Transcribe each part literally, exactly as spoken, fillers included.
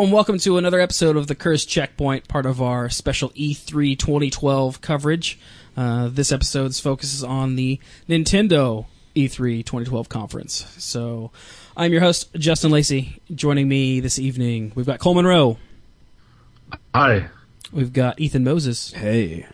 and welcome to another episode of the Cursed Checkpoint, part of our special E three twenty twelve coverage. Uh, this episode focuses on the Nintendo E three twenty twelve conference. So, I'm your host, Justin Lacey. Joining me this evening, we've got Cole Monroe. Hi. We've got Ethan Moses. Hey.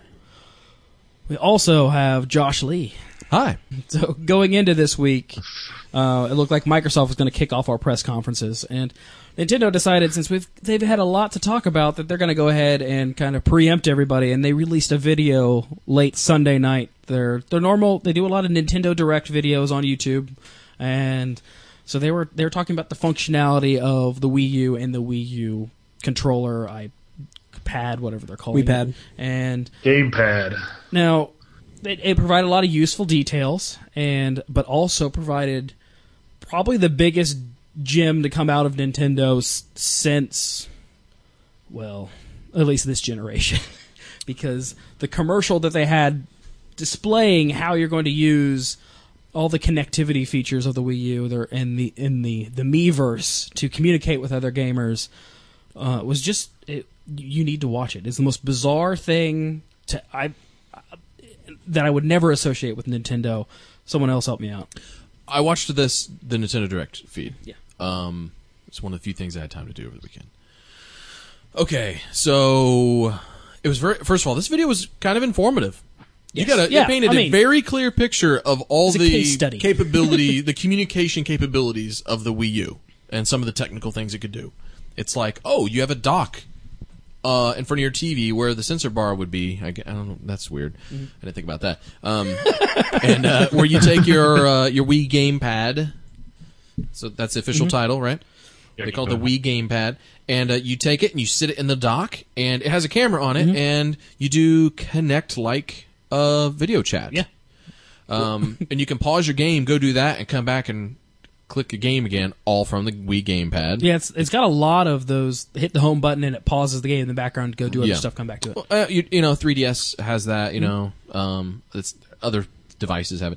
We also have Josh Lee. Hi. So, going into this week, uh, it looked like Microsoft was going to kick off our press conferences, and Nintendo decided, since we've they've had a lot to talk about, that they're going to go ahead and kind of preempt everybody, and they released a video late Sunday night. They're they're normal. They do a lot of Nintendo Direct videos on YouTube, and so they were they were talking about the functionality of the Wii U and the Wii U controller, iPad, whatever they're calling Wii-pad. it, and Gamepad. now it, it provided a lot of useful details, and but also provided probably the biggest gem to come out of Nintendo s- since, well, at least this generation, because the commercial that they had displaying how you're going to use all the connectivity features of the Wii U there in the in the the Miiverse to communicate with other gamers uh, was just it, you need to watch it. It's the most bizarre thing to I that I would never associate with Nintendo. Someone else help me out. I watched this the Nintendo Direct feed. Yeah. Um, it's one of the few things I had time to do over the weekend. Okay, so it was very. First of all, this video was kind of informative. Yes. You got Yeah, it painted I mean, a very clear picture of all it's a the case study. capability, the communication capabilities of the Wii U, and some of the technical things it could do. It's like, oh, you have a dock uh, in front of your T V where the sensor bar would be. I, I don't know. That's weird. Mm-hmm. I didn't think about that. Um, and uh, where you take your uh, your Wii gamepad. So that's the official Mm-hmm. title, right? Yeah, they call it the Wii gamepad. And uh, you take it and you sit it in the dock, and it has a camera on it, Mm-hmm. and you do Connect-like uh, video chat. Yeah. Um, and you can pause your game, go do that, and come back and click a game again, all from the Wii gamepad. Yeah, it's it's got a lot of those. Hit the home button and it pauses the game in the background to go do other Yeah. stuff. Come back to it. Well, uh, you, you know, three D S has that. You Mm-hmm. know, um, it's, other devices have it.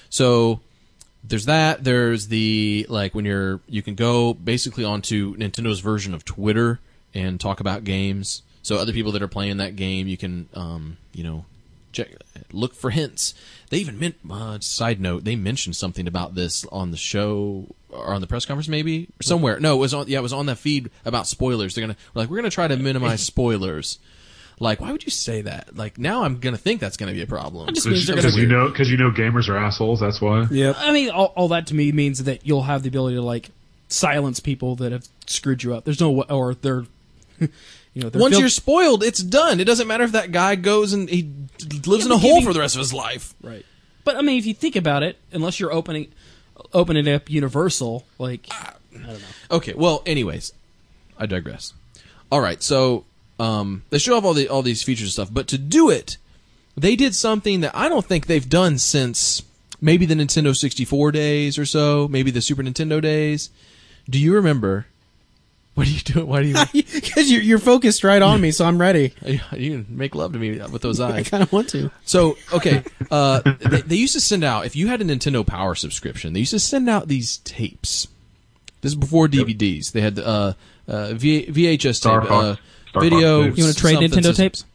So there's that. There's the like when you're you can go basically onto Nintendo's version of Twitter and talk about games. So other people that are playing that game, you can um, you know check look for hints. They even meant uh, side note. They mentioned something about this on the show or on the press conference, maybe or somewhere. No, it was on. Yeah, it was on that feed about spoilers. They're gonna like we're gonna try to minimize spoilers. Like, why would you say that? Like, now I'm gonna think that's gonna be a problem. It just means they're gonna. Because you know, because you know, gamers are assholes. That's why. Yep. I mean, all, all that to me means that you'll have the ability to like silence people that have screwed you up. There's no wa- or they're, you know, they're Once fil- you're spoiled, it's done. It doesn't matter if that guy goes and he lives Yeah, in a but hole giving- for the rest of his life. right. But I mean, if you think about it, unless you're opening opening up Universal, like I don't know. Okay, well, anyways, I digress. All right, so um, they show off all the all these features and stuff, but to do it, they did something that I don't think they've done since maybe the Nintendo sixty-four days or so, maybe the Super Nintendo days. Do you remember? What are you doing? Why do you? Because you're, you're focused right on me, so I'm ready. You can make love to me with those I eyes. kind of want to. So, okay, uh, they, they used to send out, if you had a Nintendo Power subscription, they used to send out these tapes. This is before D V Ds. They had uh, uh, v- V H S Star tape, Fox- uh, Star video. Fox tapes. You want to trade something Nintendo says- tapes?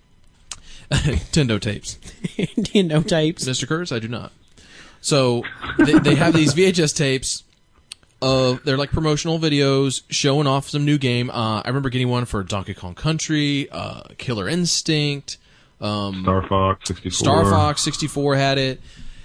Nintendo tapes. Nintendo tapes. Mister Kurtz, I do not. So, they, they have these V H S tapes. Of they're like promotional videos showing off some new game. Uh, I remember getting one for Donkey Kong Country, uh, Killer Instinct, um, Star Fox sixty-four. Star Fox sixty-four had it.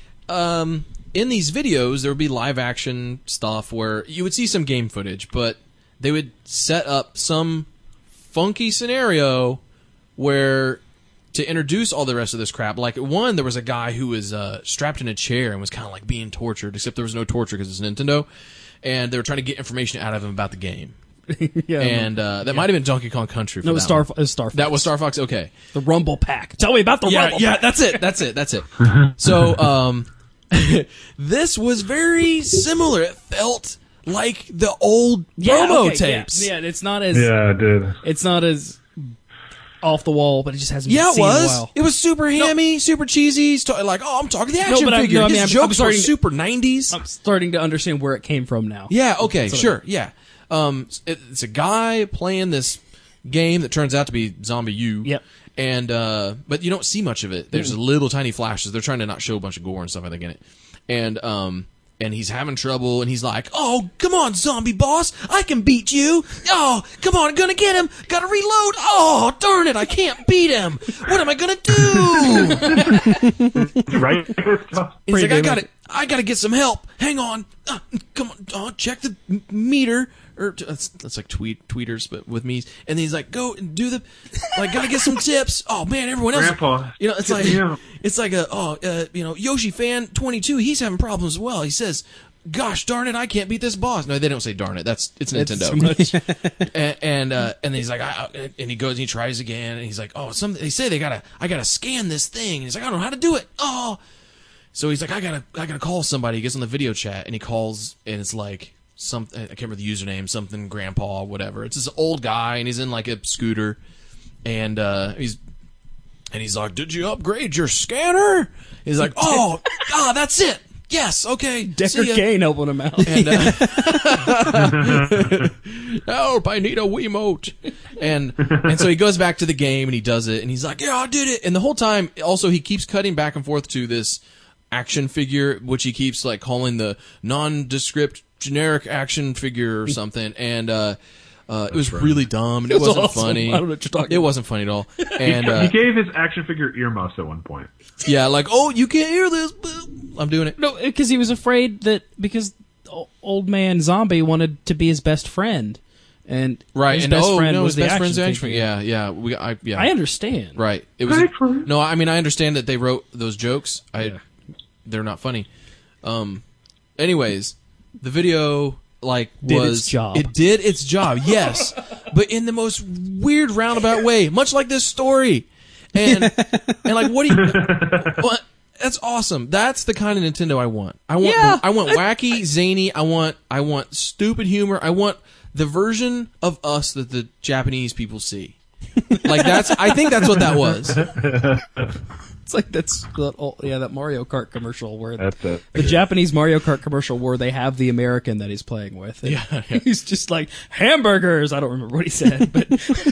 Um, in these videos, there would be live action stuff where you would see some game footage, but they would set up some funky scenario where to introduce all the rest of this crap. Like one, there was a guy who was uh, strapped in a chair and was kind of like being tortured, except there was no torture because it's Nintendo, and they were trying to get information out of him about the game. Yeah. And uh, that might have been Donkey Kong Country. For no, it was that Star. one. Fo- It was Star. Fox. That was Star Fox. Okay. the Rumble Pack. Tell me about the Yeah, Rumble yeah, Pack. that's it. That's it. That's it. So, um, this was very similar. It felt like the old Yeah, promo okay, tapes. Yeah, yeah, it's not as Yeah, I did. it's not as off the wall, but it just hasn't Yeah, been it seen in a was. while. It was super hammy, super cheesy. sta- Like, oh, I'm talking the No, action but I- figure. no, I mean, His I'm- jokes I'm were starting to- super nineties. I'm starting to understand where it came from now. Yeah, okay, That's what I sure, yeah. Um, it, it's a guy playing this game that turns out to be Zombie U. Yep. And uh, but you don't see much of it. There's Mm. little tiny flashes. They're trying to not show a bunch of gore and stuff, I think, in it. And um, and he's having trouble, and he's like, "Oh, come on, zombie boss, I can beat you. Oh, come on, I'm gonna get him. Gotta reload. Oh, darn it, I can't beat him. What am I gonna do?" Right? He's like, I gotta, I gotta get some help. Hang on. Uh, come on. Oh, check the m- meter. Or that's, that's like tweet tweeters, but with me. And he's like, go and do the, like, gotta get some tips. Oh man, everyone else. Grandpa, You know, it's hit like, me up. it's like a, oh, uh, you know, Yoshi fan twenty-two. He's having problems as well. He says, "Gosh darn it, I can't beat this boss." No, they don't say darn it. That's it's It's Nintendo. too much. and and, uh, and he's like, I, I- and he goes and he tries again, and he's like, oh, some they say they gotta, I gotta scan this thing, and he's like, I don't know how to do it. Oh, so he's like, I gotta, I gotta call somebody. He gets on the video chat and he calls, and it's like some, I can't remember the username, something grandpa, whatever. It's this old guy, and he's in like a scooter, and uh, he's. And he's like, "Did you upgrade your scanner?" He's like, "Oh, ah, that's it. Yes, okay." Decker see ya." Kane helping him out. And uh, help! I need a Wiimote. And and so he goes back to the game and he does it, and he's like, "Yeah, I did it." And the whole time, also, he keeps cutting back and forth to this action figure, which he keeps like calling the nondescript generic action figure or something. And uh, uh, it was really dumb. And it It was wasn't awesome. funny. I don't know what you're talking It about. wasn't funny at all. And he uh, gave his action figure earmuffs at one point. yeah, like, "Oh, you can't hear this. Boop. I'm doing it." No, because he was afraid that because o- old man zombie wanted to be his best friend, and Right, his and best oh friend no, was his the best action friend's the action figure. figure. Yeah, yeah, we, I, yeah. I understand. Right. It was Right for it. no. I mean, I understand that they wrote those jokes. I, Yeah. they're not funny. Um. Anyways, the video like Did was its job. It did its job. Yes, but in the most weird roundabout way, much like this story. And and like, what do you? What? That's awesome. That's the kind of Nintendo I want. I want. Yeah. I want wacky, zany. I want. I want stupid humor. I want the version of us that the Japanese people see. Like that's. I think that's what that was. It's like that's that old, yeah that Mario Kart commercial where That's it. the Japanese Mario Kart commercial where they have the American that he's playing with. And Yeah, yeah. he's just like hamburgers. I don't remember what he said, but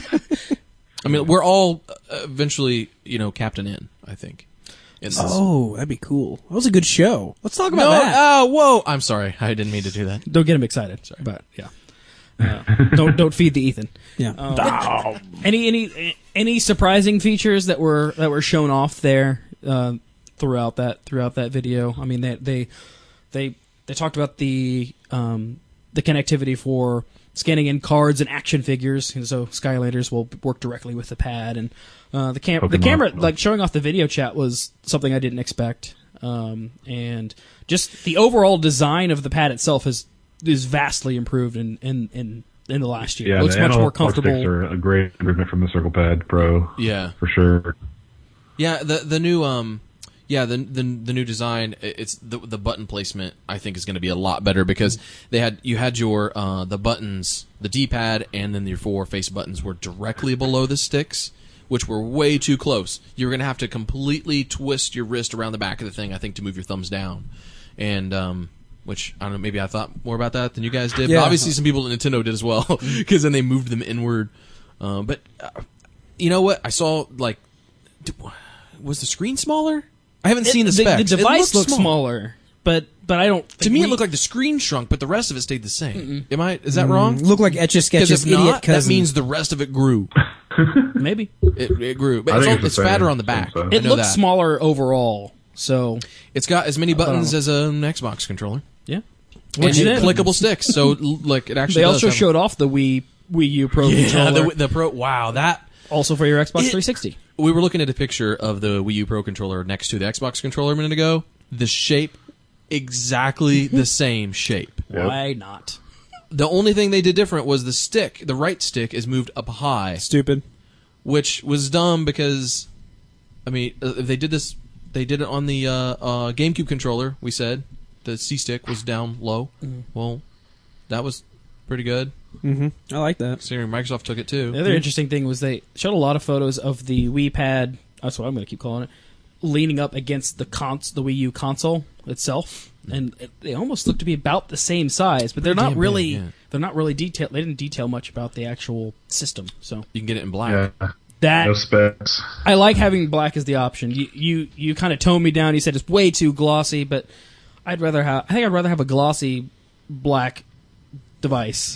I mean, we're all uh, eventually, you know, Captain N. I think. In this. Oh, that'd be cool. That was a good show. Let's talk about no! that. Oh, whoa! I'm sorry. I didn't mean to do that. don't get him excited. Sorry. But yeah, uh, don't don't feed the Ethan. yeah. Um, Any any any surprising features that were that were shown off there uh, throughout that throughout that video? I mean, they they they, they talked about the um, the connectivity for scanning in cards and action figures, and so Skylanders will work directly with the pad, and uh, the cam the Pokemon. camera like showing off the video chat was something I didn't expect, um, and just the overall design of the pad itself is is vastly improved in in in, in the last year. Yeah, It looks the much more analog sticks comfortable. are a great improvement from the Circle Pad Pro. Yeah. For sure. Yeah. The the new um, yeah the the the new design. i- It's the the button placement. I think is going to be a lot better because they had you had your uh the buttons, the D-pad, and then your four face buttons were directly below the sticks, which were way too close. You were going to have to completely twist your wrist around the back of the thing, I think, to move your thumbs down. And, um, which, I don't know, maybe I thought more about that than you guys did. Yeah. But obviously some people at Nintendo did as well, because then they moved them inward. Uh, but, uh, you know what? I saw, like, d- was the screen smaller? I haven't seen the the, specs. the It device looked looks small. smaller, but but I don't. To think me, we- it looked like the screen shrunk, but the rest of it stayed the same. Am I? Is that wrong? Look like Etch a Because Sketch's if idiot not, that cousin. means the rest of it grew. maybe It, it grew, but I it's, think all, it's it's the same. fatter on the I back. think so. I it know looks that. smaller overall. So It's got as many buttons know. as an Xbox controller, yeah, and Which it- clickable sticks. So l- like it actually. they does also have- showed off the Wii Wii U Pro yeah controller, the, the Pro. Wow, that also for your Xbox It- three sixty. we were looking at a picture of the Wii U Pro controller next to the Xbox controller a minute ago. The shape, exactly the same shape. Yep. Why not? The only thing they did different was the stick. The right stick is moved up high, Stupid. which was dumb because, I mean, uh, they did this. They did it on the uh, uh, GameCube controller. We said the C stick was down low. Well, that was pretty good. Mm-hmm. I like that. Considering Microsoft took it too. The other interesting thing was they showed a lot of photos of the Wii Pad. That's what I'm going to keep calling it. Leaning up against the cons, the Wii U console itself, and it, they almost look to be about the same size, but they're Pretty not damn really. big, yeah. they're not really detailed. They didn't detail much about the actual system, so You can get it in black. Yeah. that No specs. I like having black as the option. You you, you kind of toned me down. You said it's way too glossy, but I'd rather have. I think I'd rather have a glossy black device.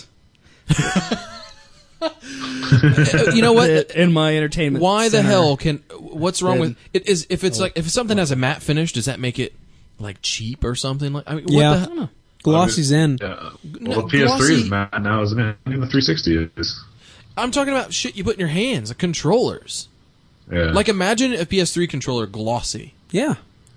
You know what? In my entertainment. Why the center. hell can? What's wrong Then- with it? Is if it's like if something has a matte finish, does that make it like cheap or something? Like I mean, what Yeah. the I hell? don't know. Glossy's in. Yeah. No, Well, the P S three glossy- is matte now, isn't it? Even the three sixty is. I'm talking about shit you put in your hands, like controllers. Yeah. Like imagine a P S three controller glossy. Yeah.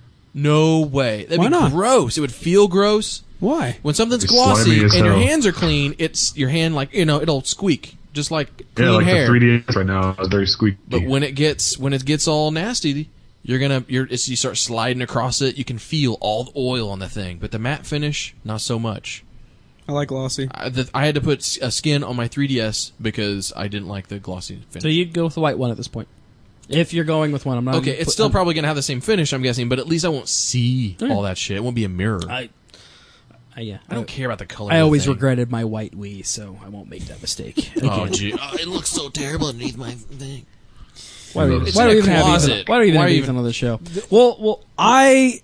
No way. That'd Why be not? gross. It would feel gross. Why? When something's It'd be slimy glossy and as your hell. hands are clean, it's your hand like you know it'll squeak just like clean yeah, like hair. the three D S right now is very squeaky. But when it gets when it gets all nasty, you're gonna you're it's, you start sliding across it. You can feel all the oil on the thing. But the matte finish, not so much. I like glossy. I, the, I had to put s- a skin on my three D S because I didn't like the glossy finish. So you'd go with the white one at this point, if you're going with one. I'm not. okay, put- it's still I'm- probably gonna have the same finish, I'm guessing. But at least I won't see Yeah. all that shit. It won't be a mirror. I, I, I yeah. don't care about the color. I of the always thing. regretted my white Wii, so I won't make that mistake. Oh, again. gee, oh, it looks so terrible underneath my thing. Why do we, It's why in do we a even have Ethan? closet. Why do we even Why have are you Ethan even- on the show? Well, well, I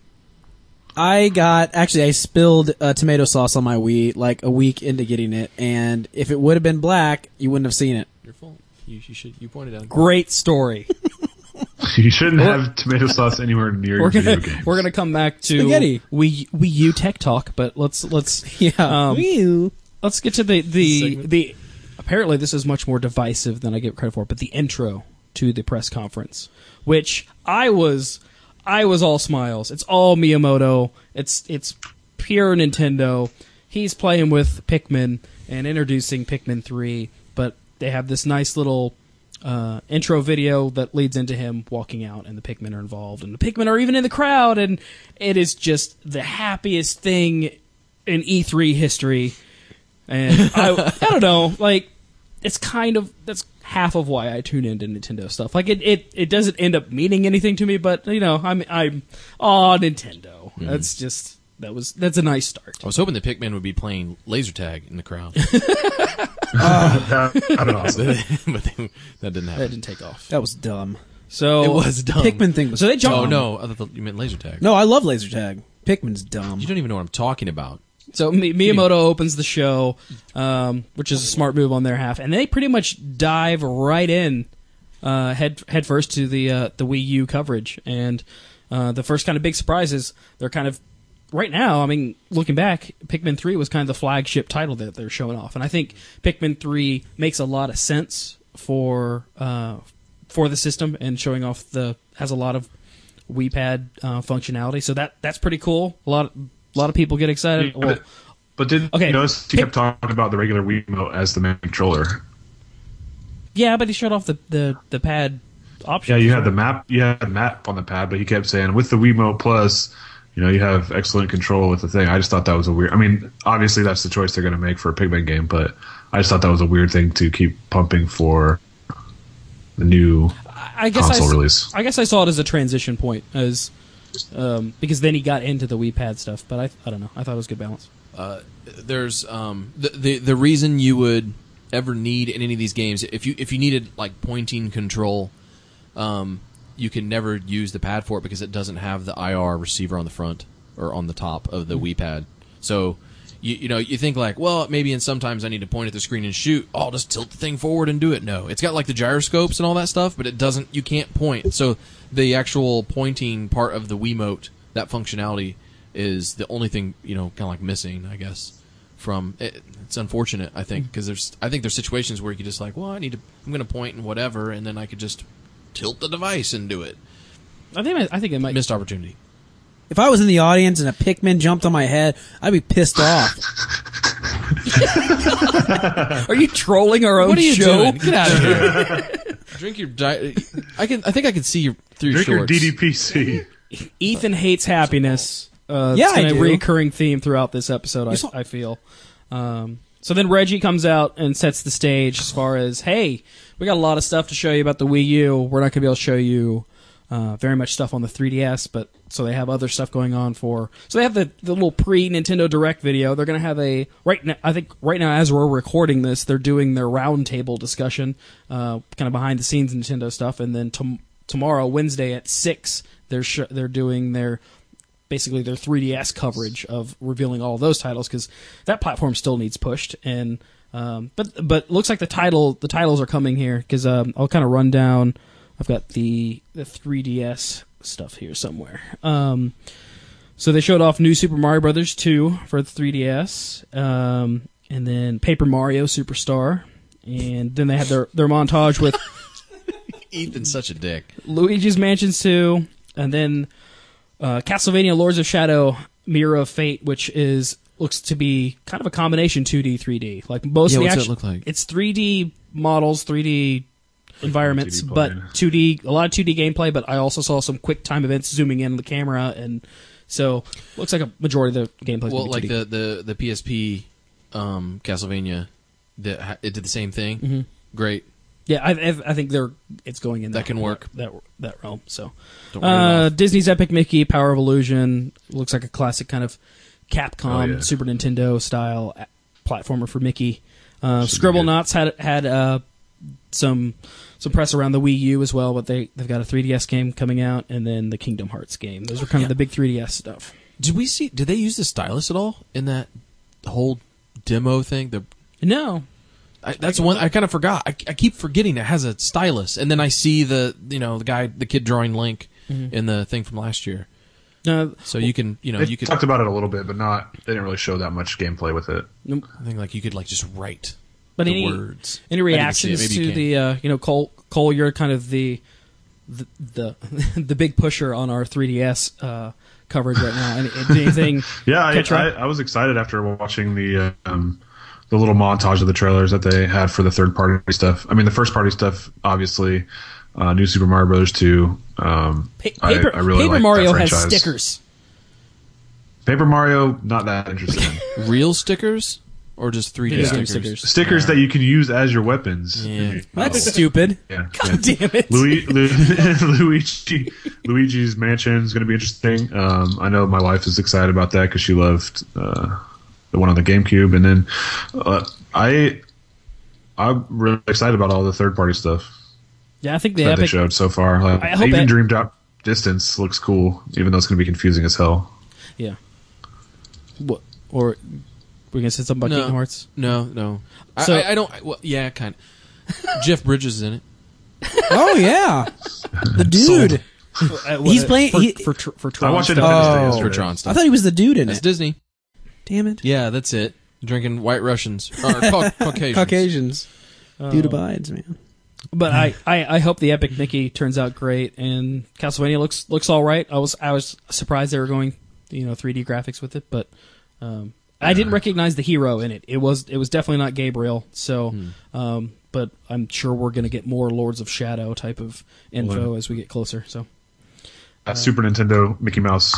I got actually I spilled uh, tomato sauce on my Wii like a week into getting it, and if it would have been black, you wouldn't have seen it. Your fault. You, you should. You pointed out. great story. You shouldn't have tomato sauce anywhere near We're your video gonna games. we're gonna come back to Spaghetti. Wii Wii U tech talk, but let's let's Yeah. Um, Wii. let's get to the the Segment. the. Apparently, this is much more divisive than I give credit for. But the intro to the press conference, which I was I was all smiles. It's all Miyamoto. It's it's pure Nintendo. He's playing with Pikmin and introducing Pikmin three, but they have this nice little uh, intro video that leads into him walking out, and the Pikmin are involved, and the Pikmin are even in the crowd, and it is just the happiest thing in E three history. And I, I don't know, like it's kind of that's half of why I tune into Nintendo stuff. Like it, it, it doesn't end up meaning anything to me, but you know, I'm I'm oh Nintendo. That's just that was that's a nice start. I was hoping the Pikmin would be playing laser tag in the crowd, That- I don't know. but they, that didn't That happen. didn't take off. That was dumb. So It was dumb. Pikmin thing was So they jumped. Oh no, I thought you meant laser tag. No, I love laser tag. Pikmin's dumb. You don't even know what I'm talking about. So Mi- Miyamoto opens the show, um, which is a smart move on their half, and they pretty much dive right in, uh, head head first to the uh, the Wii U coverage. And uh, the first kind of big surprise is they're kind of right now. I mean, looking back, Pikmin three was kind of the flagship title that they're showing off, and I think Pikmin three makes a lot of sense for uh, for the system and showing off the has a lot of Wii Pad uh, functionality. So that that's pretty cool. A lot. Of, A lot of people get excited. Yeah, Well, but, but did Okay. you notice he kept talking about the regular Wiimote as the main controller? yeah, but he showed off the, the, the pad option. Yeah, you had the map. You had the map on the pad, but he kept saying with the Wiimote Plus, you know, you have excellent control with the thing. I just thought that was a weird. I mean, obviously that's the choice they're going to make for a Pikmin game, but I just thought that was a weird thing to keep pumping for the new I guess console I, s- release. I guess I saw it as a transition point, as um, because then he got into the Wii Pad stuff. But I I don't know. I thought it was good balance. Uh, there's um, the, the the reason you would ever need in any of these games if you if you needed like pointing control, um, you can never use the pad for it because it doesn't have the I R receiver on the front or on the top of the Wii Pad. So you you know you think like, well, maybe and sometimes I need to point at the screen and shoot. Oh, I'll just tilt the thing forward and do it. No, it's got like the gyroscopes and all that stuff, but it doesn't. You can't point. So the actual pointing part of the Wiimote, that functionality, is the only thing you know kind of like missing, I guess. From it, it's unfortunate, I think, because there's I think there's situations where you could just like, well, I need to I'm going to point and whatever, and then I could just tilt the device and do it. I think I think it might. Missed opportunity. If I was in the audience and a Pikmin jumped on my head, I'd be pissed off. Are you trolling our own What are you show? doing? Get out of here! Drink your. Di- I can. I think I can see your through your Drink your shorts. D D P C. Ethan hates happiness. Uh, Yeah, it's been I a do. recurring theme throughout this episode. I, You saw- I feel. Um, so then Reggie comes out and sets the stage as far as, hey, we got a lot of stuff to show you about the Wii U. We're not going to be able to show you Uh, very much stuff on the three D S, but so they have other stuff going on for. So they have the, the little pre Nintendo Direct video. They're going to have a right now. I think right now, as we're recording this, they're doing their roundtable discussion, uh, kind of behind the scenes Nintendo stuff, and then tom- tomorrow, Wednesday at six, they're sh- they're doing their basically their three D S coverage of revealing all of those titles because that platform still needs pushed. And um, but but looks like the title the titles are coming here because um, I'll kind of run down. I've got the the three D S stuff here somewhere. Um, so they showed off New Super Mario Brothers two for the three D S, um, and then Paper Mario Superstar, and then they had their, their montage with Ethan's such a dick. Luigi's Mansion two, and then uh, Castlevania Lords of Shadow Mirror of Fate, which is looks to be kind of a combination two D, three D. Like most Yeah, of the what's it action, look like? It's three D models, three D environments, two D but plane. two D, a lot of two D gameplay, but I also saw some quick time events zooming in on the camera, and so looks like a majority of the gameplay. Well, like the, the, the P S P um, Castlevania, the, ha- it did the same thing. Mm-hmm. Great. Yeah, I, I, I think they're it's going in That that can work. that that realm. So, Don't write it uh, off. Disney's Epic Mickey Power of Illusion looks like a classic kind of Capcom Oh, yeah. Super Nintendo style a- platformer for Mickey. Uh, Should be good. Scribblenauts had had uh, some some press around the Wii U as well, but they they've got a three D S game coming out, and then the Kingdom Hearts game. Those are kind Yeah. of the big three D S stuff. Did we see? Did they use the stylus at all in that whole demo thing? The No, I, that's one I kind of forgot. I, I keep forgetting it has a stylus, and then I see the you know the guy, the kid drawing Link in the thing from last year. no, So you can you know They you could talked about it a little bit, but not. They didn't really show that much gameplay with it. I think like you could like just write but the any words. any I didn't see it. reactions Maybe you to can. the uh, you know Cole Cole? You're kind of the the the, the big pusher on our three D S uh, coverage right now. Any, anything? Yeah, I, catch I, your eye? I was excited after watching the um, the little montage of the trailers that they had for the third party stuff. I mean, the first party stuff, obviously, uh, New Super Mario Bros. two. Um, Pa- I- Paper, I, really Paper like Mario that has franchise. stickers. Paper Mario, not that interesting. Real stickers or just three D Video game stickers? stickers. Stickers that you can use as your weapons. Yeah. That's stupid. Yeah, God damn it! Louis, Lu, Luigi, Luigi's Mansion is going to be interesting. Um, I know my wife is excited about that because she loved uh, the one on the GameCube, and then uh, I, I'm really excited about all the third party stuff Yeah, I think the that they Epic. showed so far. Like, I hope even that- Dreamed Out Distance looks cool, even though it's going to be confusing as hell. Yeah. What or we're gonna say something about No. Kingdom Hearts? No, no. So- I, I, I don't. I, well, yeah, kind of. Jeff Bridges is in it. Oh yeah, the dude. Uh, He's what, playing- for he- for, tr- for I Tron watched stuff. Independence Day Oh. yesterday. For Tron I stuff. thought he was the dude in That's it. Disney. Damn it, Yeah, that's it. Drinking White Russians or Cau- Caucasians. Caucasians. Oh. Dude abides, man. But I, I, I hope the Epic Mickey turns out great, and Castlevania looks looks all right. I was I was surprised they were going, you know, three D graphics with it, but um, I didn't recognize the hero in it. It was it was definitely not Gabriel. So, um, but I'm sure we're going to get more Lords of Shadow type of info as we get closer. So That Super Nintendo Mickey Mouse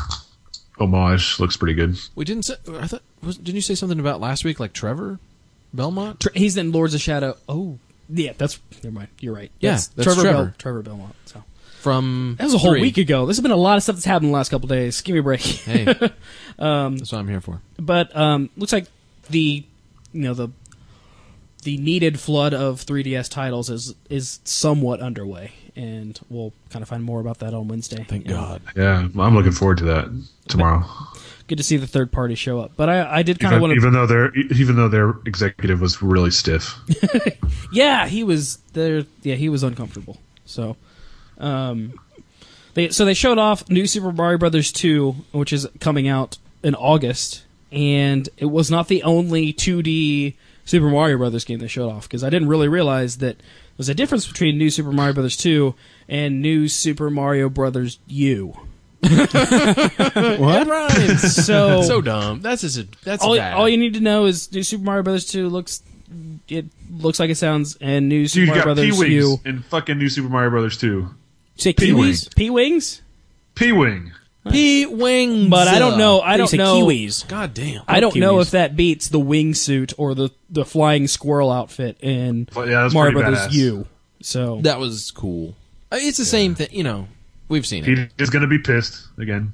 homage looks pretty good. We didn't say. I thought. Was, didn't you say something about last week, like Trevor Belmont? Tre- he's in Lords of Shadow. Oh, yeah, that's never mind. You're right. Yeah, That's that's Trevor Trevor. Bel- Trevor Belmont. So From that was a whole three. week ago. This has been a lot of stuff that's happened in the last couple of days. Give me a break. Hey, that's what I'm here for. But um, looks like the you know the the needed flood of three D S titles is is somewhat underway, and we'll kind of find more about that on Wednesday. Thank And God. Yeah, I'm looking forward to that tomorrow. Good to see the third party show up. But I I did kind of Even, want to. even though their even though their executive was really stiff. Yeah, he was there. Yeah, he was uncomfortable. So, um, they so they showed off New Super Mario Brothers two, which is coming out in August, and it was not the only two D Super Mario Brothers game they showed off, because I didn't really realize that there's a difference between New Super Mario Brothers two and New Super Mario Brothers U. What? Rhymes. So, So dumb. That's just a, that's all, bad. all you need to know is New Super Mario Brothers two looks it looks like it sounds, and New So Super you Mario got P Brothers U. Wings in fucking New Super Mario Brothers two. Say P-Wing. P-Wings? P-Wings? P Wing. P wings. But I don't know. I You don't say know. Kiwis. God damn. I don't know Kiwis. if that beats the wingsuit or the, the flying squirrel outfit in Well, yeah, that's Mario pretty Brothers badass. U. So That was cool. Uh, It's the same thing, you know. we've seen it. He is going to be pissed again.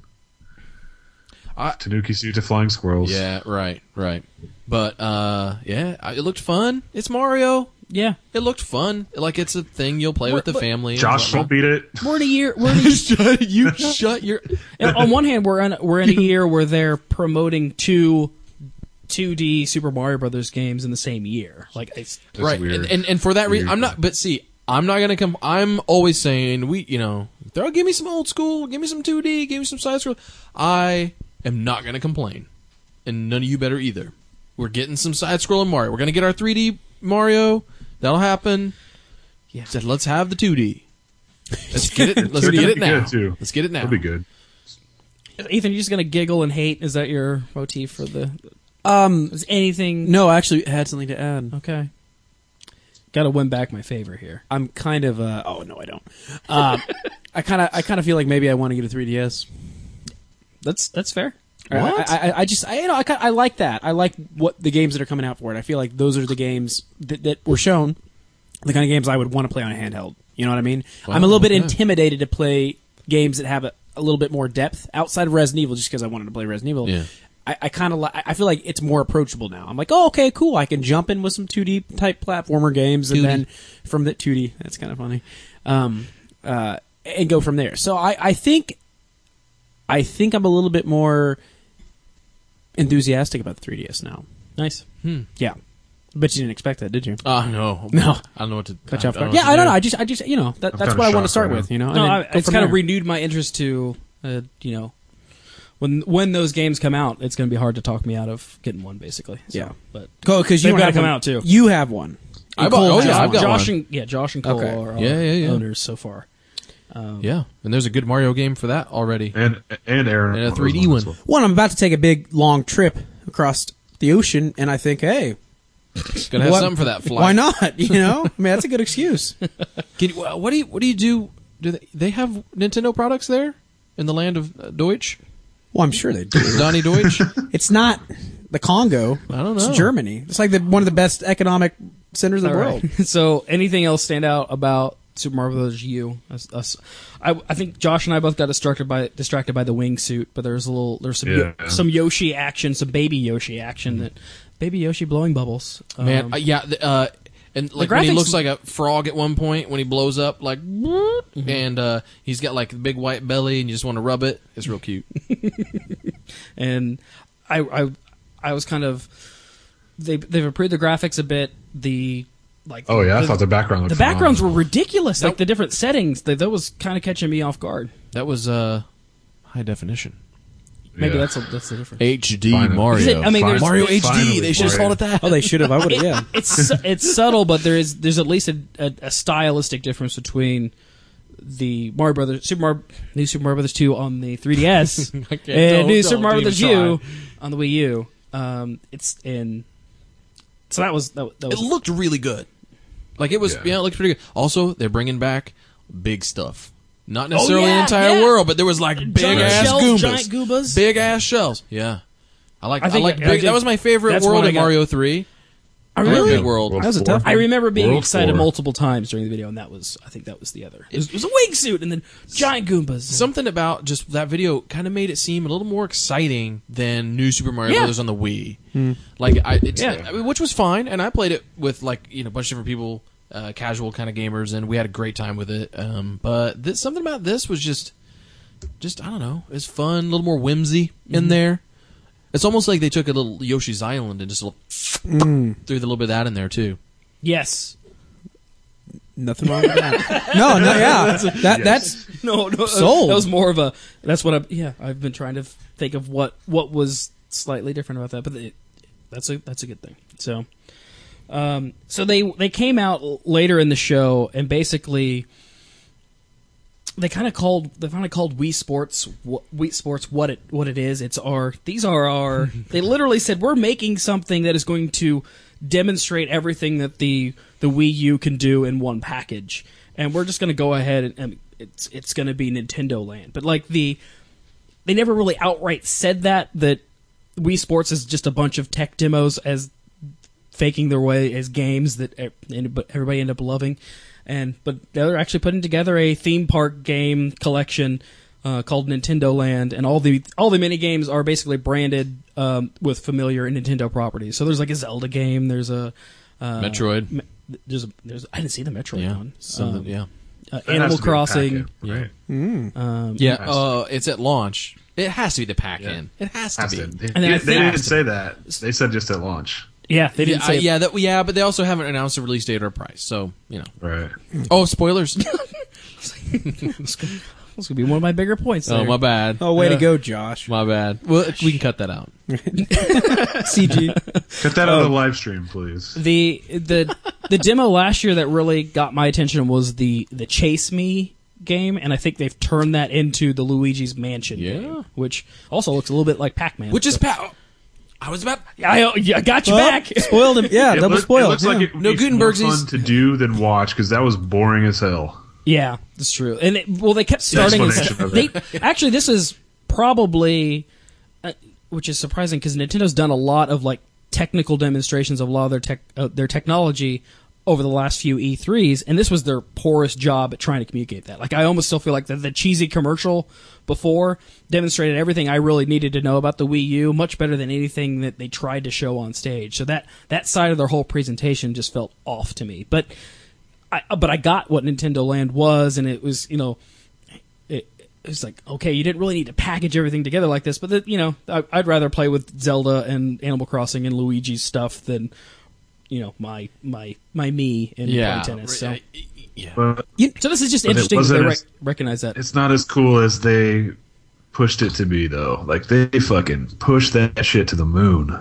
I- Tanuki suit to flying squirrels. Yeah, right, right. But uh, yeah, I- it looked fun. It's Mario. Yeah, It looked fun. Like it's a thing you'll play with the But- family. and Josh whatnot. won't beat it. we're in a year. We're in a, shut, you shut your. and on one hand, we're in we're in a year where they're promoting two two D Super Mario Brothers games in the same year. Like, it's, That's right, weird. and, and and for that reason, Weird. I'm not. But see, I'm not gonna come. I'm always saying we, you know, throw give me some old school, give me some two D, give me some side scroll. I am not gonna complain, and none of you better either. We're getting some side scrolling Mario. We're gonna get our three D Mario. That'll happen. Yeah. So let's have the two D. Let's get it. Let's They're get gonna it be now. good, too. Let's get it now. That'll be good. Ethan, you're just gonna giggle and hate. Is that your motif for the? Um, Is anything? no, I actually had something to add. Okay. Got to win back my favor here. I'm kind of. Uh, oh no, I don't. Uh, I kind of. I kind of feel like maybe I want to get a three D S. That's that's fair. I, I, I just, I, you know, I, kinda- I like that. I like what the games that are coming out for it. I feel like those are the games that, that were shown, the kind of games I would want to play on a handheld. You know what I mean? Wow, I'm a little bit okay. intimidated to play games that have a, a little bit more depth outside of Resident Evil, just because I wanted to play Resident Evil. Yeah. I, I kind of, li- I feel like it's more approachable now. I'm like, oh, okay, cool. I can jump in with some two D type platformer games, and two D. then from the two D, that's kind of funny, um, uh, and go from there. So I, I think, I think I'm a little bit more enthusiastic about the three D S now. Nice. Yeah, bet you didn't expect that, did you? Ah, no, No. I don't know what to. Cut you off I guard. what Yeah, to I don't do. know. I just, I just, you know, that, I'm that's kinda what I want to shocked start right with. now. You know, No, and I, then go it's from kind of there. renewed my interest to, uh, you know, when when those games come out, it's going to be hard to talk me out of getting one, basically. So, Yeah. but Go because you They've don't gotta have come one. out, too. You have one. I And bought- Cole oh, has yeah, I've one. got Josh one. and yeah, Josh and Cole Okay. are our Yeah, yeah, yeah. owners so far. Um, Yeah, and there's a good Mario game for that already. And and Aaron. And a was three D one as one. well. One, I'm about to take a big long trip across the ocean, and I think, hey, Gonna have what- something for that flight. why not? You know, I mean, that's a good excuse. Can you, what do you What do you do? Do they, they have Nintendo products there in the land of uh, Deutsch? Well, I'm sure they do. Donnie Deutsch? It's not the Congo. I don't know. It's Germany. It's like the, one of the best economic centers in the All world. right. So, anything else stand out about Super Mario Bros. U? Us, us- I, I think Josh and I both got distracted by distracted by the wingsuit, but there's a little there's some Yo- Yeah. some Yoshi action, some baby Yoshi action that baby Yoshi blowing bubbles. Man, Um, uh, yeah, the, uh, and like when he graphics- looks like a frog at one point when he blows up, like, and uh, he's got like a big white belly, and you just want to rub it. It's real cute. and I, I I was kind of they they've improved the graphics a bit. The like Oh yeah, I the, thought the background looked the backgrounds were phenomenal. ridiculous. Like Nope. the different settings, that that was kind of catching me off guard. That was uh, high definition. Maybe Yeah. that's a, that's the difference. H D Finally. Mario. Is it- I mean, there's- Mario H D. Finally, They should have Mario. called it that. Oh, they should have. I would have. Yeah. It's su- it's subtle, but there is there's at least a, a, a stylistic difference between the Mario Brothers Super Mario New Super Mario Brothers two on the three D S and Okay, don't- New don't Super Mario even Brothers U try. on the Wii U. Um, it's in. So that was that, that It was looked really good. Like it was, yeah. Yeah. it looked pretty good. Also, they're bringing back big stuff. Not necessarily yeah, the entire yeah. world, but there was like big Giant ass shells, Goombas. giant Goombas. Big ass shells. Yeah. I like I I, think- like I big, think that was my favorite that's world when I in got- Mario three. I I like remember. Big World. That was a four. tough I remember being World excited four. multiple times during the video, and that was I think that was the other. It was, it was a wingsuit and then giant Goombas. Something about just that video kind of made it seem a little more exciting than New Super Mario Yeah. Brothers on the Wii. Like, I, it's, Yeah. I mean, which was fine, and I played it with like you know a bunch of different people, uh, casual kind of gamers, and we had a great time with it. Um, but this, something about this was just, just I don't know, it's fun, a little more whimsy in there. It's almost like they took a little Yoshi's Island and just a little threw a little bit of that in there too. Yes. Nothing wrong with that. no, no, yeah. That Yes. that's No, no. Sold. That was more of a. That's what I. Yeah, I've been trying to think of what what was slightly different about that, but it, that's a that's a good thing. So, um, so they they came out l- later in the show and basically they kind of called they kind of called Wii Sports wh- Wii Sports what it what it is. It's our these are our. They literally said we're making something that is going to demonstrate everything that the the Wii U can do in one package, and we're just going to go ahead and, and it's it's going to be Nintendo Land. But like the they never really outright said that that Wii Sports is just a bunch of tech demos as faking their way as games that e- but everybody ended up loving. and but they're actually putting together a theme park game collection uh, called Nintendo Land, and all the all the mini games are basically branded um, with familiar Nintendo properties. So there's like a Zelda game, there's a uh, Metroid. Me- there's a there's I didn't see the Metroid Yeah, one. so Um, the- yeah, uh, That has Animal to be a Crossing. packet, right? Um, yeah. Has Uh, it's at launch. It has to be the pack-in. Yeah. It has to Has be. to. They, And then I they think- didn't say that. They said just at launch. Yeah, they didn't Yeah, say uh, yeah, that, yeah, but they also haven't announced a release date or a price. So you know. Right. Oh, spoilers! This could be one of my bigger points. Oh, there. my bad. Oh, way Yeah. to go, Josh. My bad. Well, we can cut that out. C G. Cut that out of the live stream, please. The the the demo last year that really got my attention was the the Chase Me game, and I think they've turned that into the Luigi's Mansion Yeah. game, which also looks a little bit like Pac-Man. Which is So- pa- I was about. I, I got you Oh, back. spoiled him. Yeah, It double look- spoiled. It looks yeah. like it would No, be Gutenberg's more is- fun to do than watch because that was boring as hell. Yeah, that's true. And it, well, they kept starting. And explanation of they it. actually this is probably, uh, which is surprising because Nintendo's done a lot of like technical demonstrations of a lot of their tech, uh, their technology over the last few E threes, and this was their poorest job at trying to communicate that. Like I almost still feel like the, the cheesy commercial before demonstrated everything I really needed to know about the Wii U, much better than anything that they tried to show on stage. So that that side of their whole presentation just felt off to me, but. I, but I got what Nintendo Land was, and it was, you know, it, it was like, okay, you didn't really need to package everything together like this, but, the, you know, I, I'd rather play with Zelda and Animal Crossing and Luigi's stuff than, you know, my my my me in Yeah. playing tennis. So, Yeah. But so this is just But it interesting that they wasn't rec- as- recognize that. it's not as cool as they pushed it to be, though. Like, they fucking pushed that shit to the moon.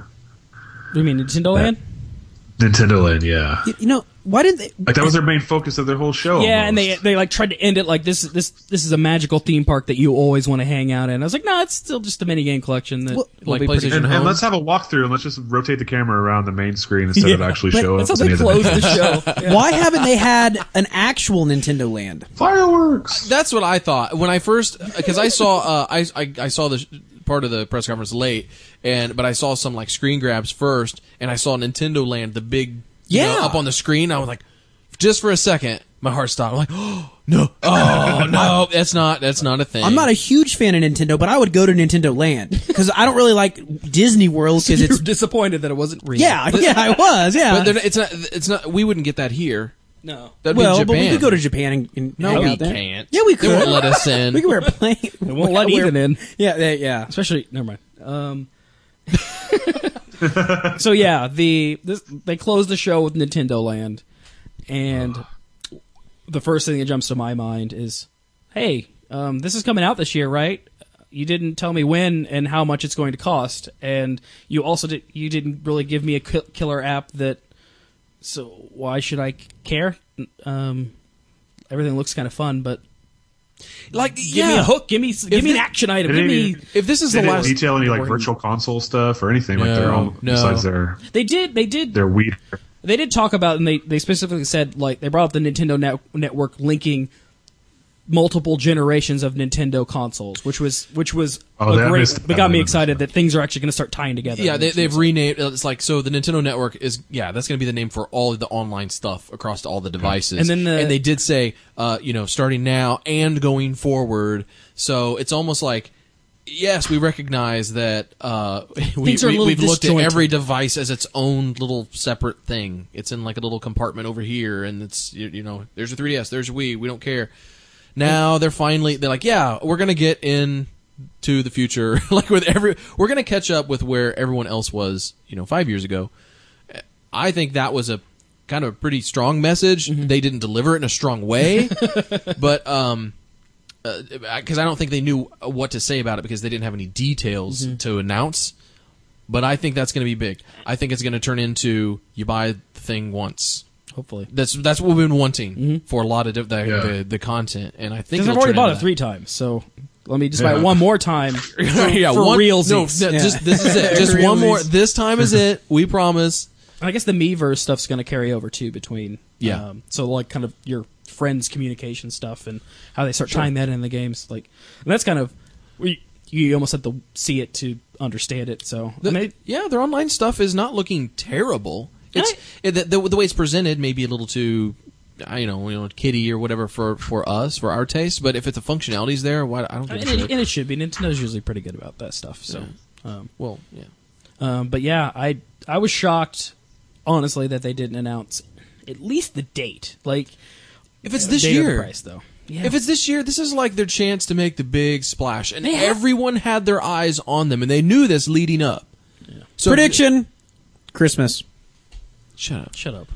You mean Nintendo Land? Nintendo Land, yeah. You, you know, why didn't they? Like, that was their main focus of their whole show. Yeah, and they almost. they like tried to end it like this this this is a magical theme park that you always want to hang out in. I was like, no, it's still just a mini game collection that Well, will like be pretty PlayStation And, and Home. let's have a walkthrough and let's just rotate the camera around the main screen instead of Yeah, actually but show That's us how any they of the closed the show. Why haven't they had an actual Nintendo Land? fireworks. That's what I thought when I first, because I saw uh, I, I I saw the sh- part of the press conference late, and but I saw some like screen grabs first, and I saw Nintendo Land, the big you know, Yeah. up on the screen. I was like, just for a second, my heart stopped. I'm like, oh no, oh no, that's not that's not a thing. I'm not a huge fan of Nintendo, but I would go to Nintendo Land because I don't really like Disney World because You were it's disappointed that it wasn't real. yeah, yeah, I was yeah. but they're- it's not. It's not. We wouldn't get that here. No. That'd well, be but Japan. we could go to Japan and, and No, hang we out there. can't. Yeah, we They could. won't let us in. We could wear a plane. They won't let Ethan in. Yeah, they, yeah. Especially, never mind. Um, so yeah, the this, they closed the show with Nintendo Land, and the first thing that jumps to my mind is, hey, um, this is coming out this year, right? You didn't tell me when and how much it's going to cost, and you also did, you didn't really give me a ki- killer app that. So why should I care? Um, everything looks kind of fun, but Like, give yeah. me a hook, give me give me an thi- action item, They give me. didn't If this is They the didn't last, detail any like Or- virtual console stuff or anything like their No, own no. besides their They did. They did. their weed. They did talk about, and they, they specifically said, like, they brought up the Nintendo net, network linking multiple generations of Nintendo consoles, which was which was Oh, a that great. missed- It got me that excited missed. that things are actually going to start tying together. yeah, they, they've renamed. It's like so the Nintendo Network is yeah, that's going to be the name for all of the online stuff across all the devices. And then the- and they did say, uh, you know, starting now and going forward. So it's almost like. Yes, we recognize that uh, we, Things are a we, little we've looked at disjointed. every device as its own little separate thing. It's in like a little compartment over here, and it's you, you know, there's your three D S, there's your Wii. We don't care. Now they're finally they're like, yeah, we're gonna get in to the future, like with every, we're gonna catch up with where everyone else was, you know, five years ago. I think that was a kind of a pretty strong message. Mm-hmm. They didn't deliver it in a strong way, but um. Because uh, I don't think they knew what to say about it because they didn't have any details Mm-hmm. to announce. But I think that's going to be big. I think it's going to turn into you buy the thing once. hopefully. That's that's what we've been wanting Mm-hmm. for a lot of the, the, Yeah. the the content, and I think Because I've it'll already turn bought into it three times, so let me just Yeah. buy it one more time for, that. yeah, for one, realsies. No, no, Yeah. just this is it. Just For one more. realsies. This time is it. We promise. I guess the Miiverse stuff's going to carry over too between. Yeah. Um, so like kind of your friends' communication stuff and how they start tying that in the games. Like, and that's kind of you, you almost have to see it to understand it. So The- I mean, yeah, their online stuff is not looking terrible. It's I- it, the, the, the way it's presented may be a little too uh, you know, you know, kitty or whatever for, for us, for our taste. But if it's the functionality's there, why I don't And give a it, shit. and it should be. Nintendo's usually pretty good about that stuff. So, um, Well, yeah. um, but yeah, I I was shocked, honestly, that they didn't announce at least the date. Like, If it's this date or the year, price though. Yeah. if it's this year, this is like their chance to make the big splash, and They have- everyone had their eyes on them, and they knew this leading up. So Prediction: Christmas. Shut up. Shut up.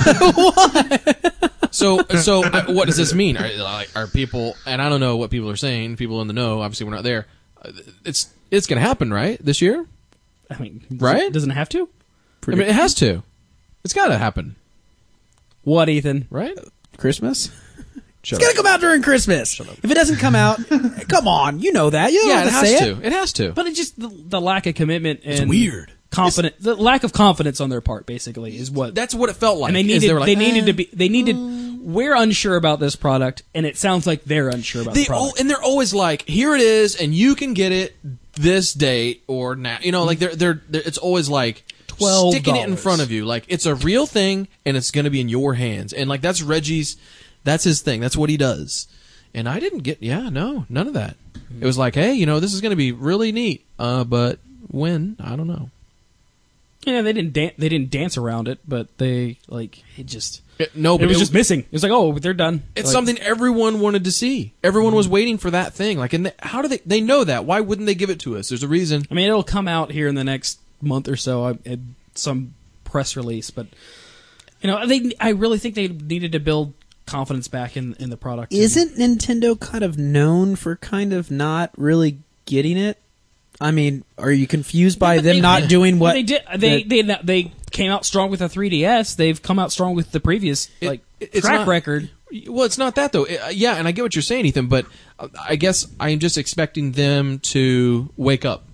So, so uh, what does this mean? Are, like, are people? And I don't know what people are saying. People in the know. Obviously, we're not there. Uh, It's it's going to happen, right? This year, I mean, does Right? It, doesn't it have to? I mean, it has to. It's got to happen, What, Ethan? right? Christmas. Shut It's gonna come out during Christmas. If it doesn't come out, come on, you know that. You don't Yeah, have it to has say to. it. It has to. But it just the, the lack of commitment and weird. confident. The lack of confidence on their part, basically, is what. That's what it felt like. and they is needed. were like, they needed eh. to be. They needed. We're unsure about this product, and it sounds like they're unsure about They the product. oh, and they're always like, here it is, and you can get it this date or now. You know, like they're they're, they're it's always like twelve sticking it in front of you, like it's a real thing, and it's going to be in your hands. And like that's Reggie's, that's his thing. That's what he does. And I didn't get, yeah, no, none of that. It was like, hey, you know, this is going to be really neat, uh, but when I don't know. Yeah, they didn't. Dan- they didn't dance around it, but they like it just. It, no, It but was it just missing. It was like, oh, they're done. It's Like, something everyone wanted to see. Everyone was waiting for that thing. Like, and they, how do they? They know that. Why wouldn't they give it to us? There's a reason. I mean, it'll come out here in the next month or so. I, it, some press release, but you know, they. I really think they needed to build confidence back in in the product. Isn't Nintendo kind of known for kind of not really getting it? I mean, are you confused by Yeah, but them they- not doing what they did? They that- they they came out strong with the three D S. They've come out strong with the previous It- like it's track not- record. Well, it's not that though. Uh, yeah, and I get what you're saying, Ethan. But uh, I guess I'm just expecting them to wake up.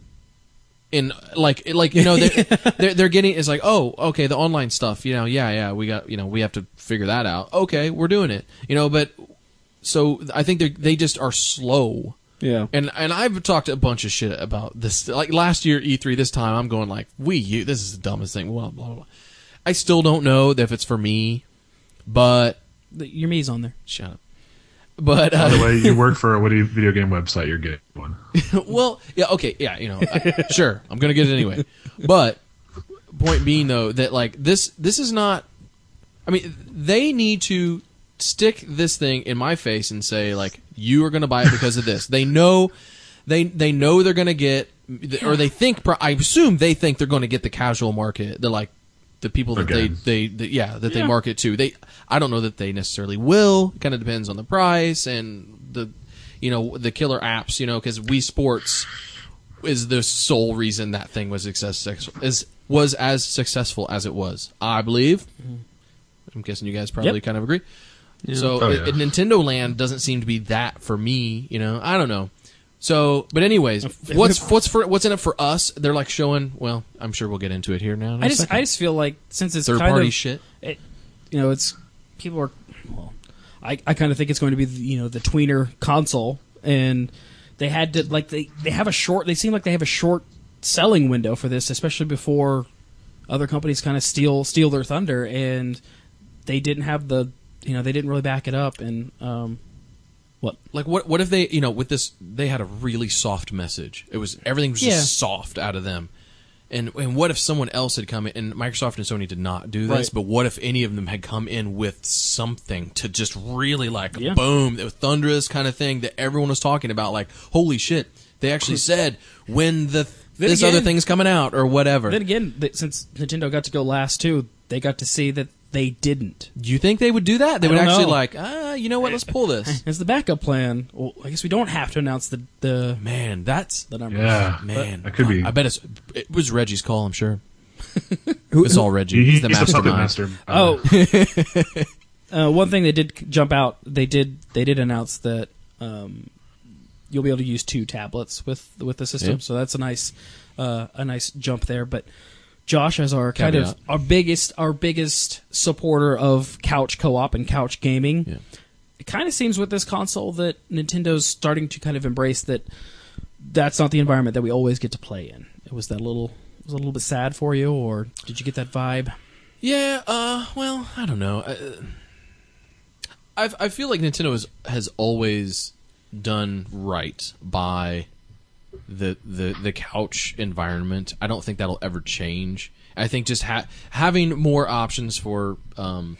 In like, like you know, they're, they're they're getting. It's like, oh, okay, the online stuff. You know, yeah, yeah, we got. You know, we have to figure that out. Okay, we're doing it. You know, but so I think they they just are slow. Yeah. And and I've talked a bunch of shit about this. Like last year E three, this time I'm going like, Wii U, this is the dumbest thing. Blah blah blah. I still don't know if it's for me, but The, your me's on there. shut up. But By the uh, way, you work for a Woody video game website. You're getting one. well, yeah, okay, yeah, you know, I, sure, I'm gonna get it anyway. But point being though that like this this is not. I mean, they need to stick this thing in my face and say like, you are going to buy it because of this. They know, they they know they're going to get, or they think. I assume they think they're going to get the casual market. They're like the people that Again. they, they they yeah that they Yeah. market to. They I don't know that they necessarily will. Kind of depends on the price and the you know the killer apps. You know because Wii Sports is the sole reason that thing was success is was as successful as it was. I believe. I'm guessing you guys probably Yep. kind of agree. So Oh, it- yeah. it- Nintendo Land doesn't seem to be that for me, you know. I don't know. So, but anyways, what's what's for what's in it for us? They're like showing. Well, I'm sure we'll get into it here now. in a I just second. I just feel like since it's third kind party of shit. it, you know, it's people are. Well, I I kind of think it's going to be the, you know the tweener console, and they had to like they they have a short. They seem like they have a short selling window for this, especially before other companies kind of steal steal their thunder, and they didn't have the you know they didn't really back it up, and um, what Like what? What if they? You know, with this, they had a really soft message. It was everything was Yeah. just soft out of them. And and what if someone else had come in? And Microsoft and Sony did not do this, Right. but what if any of them had come in with something to just really like Yeah. boom, the thunderous kind of thing that everyone was talking about? Like, holy shit, they actually said when the Then this again- other thing's coming out or whatever. then again th- since Nintendo got to go last too, they got to see that they didn't. Do you think they would do that? They I would don't actually know. like, ah, you know what? Let's pull this. As the backup plan, well, I guess we don't have to announce the the, Man, that's the numbers. Yeah, man. that could be. I bet it's it was Reggie's call. I'm sure. It's all Reggie. He- He's the he's the puppet mastermind. master. Oh, uh, one thing they did jump out. They did. They did announce that um, you'll be able to use two tablets with with the system. Yeah. So that's a nice uh, a nice jump there. But Josh, as our kind of Caveat. our biggest our biggest supporter of couch co-op and couch gaming, Yeah. it kind of seems with this console that Nintendo's starting to kind of embrace that. That's not the environment that we always get to play in. It was that little. Was it a little bit sad for you, or did you get that vibe? Yeah. Uh. Well, I don't know. Uh, I I feel like Nintendo has has always done right by the the the couch environment. I don't think that'll ever change. I think just ha- having more options for um,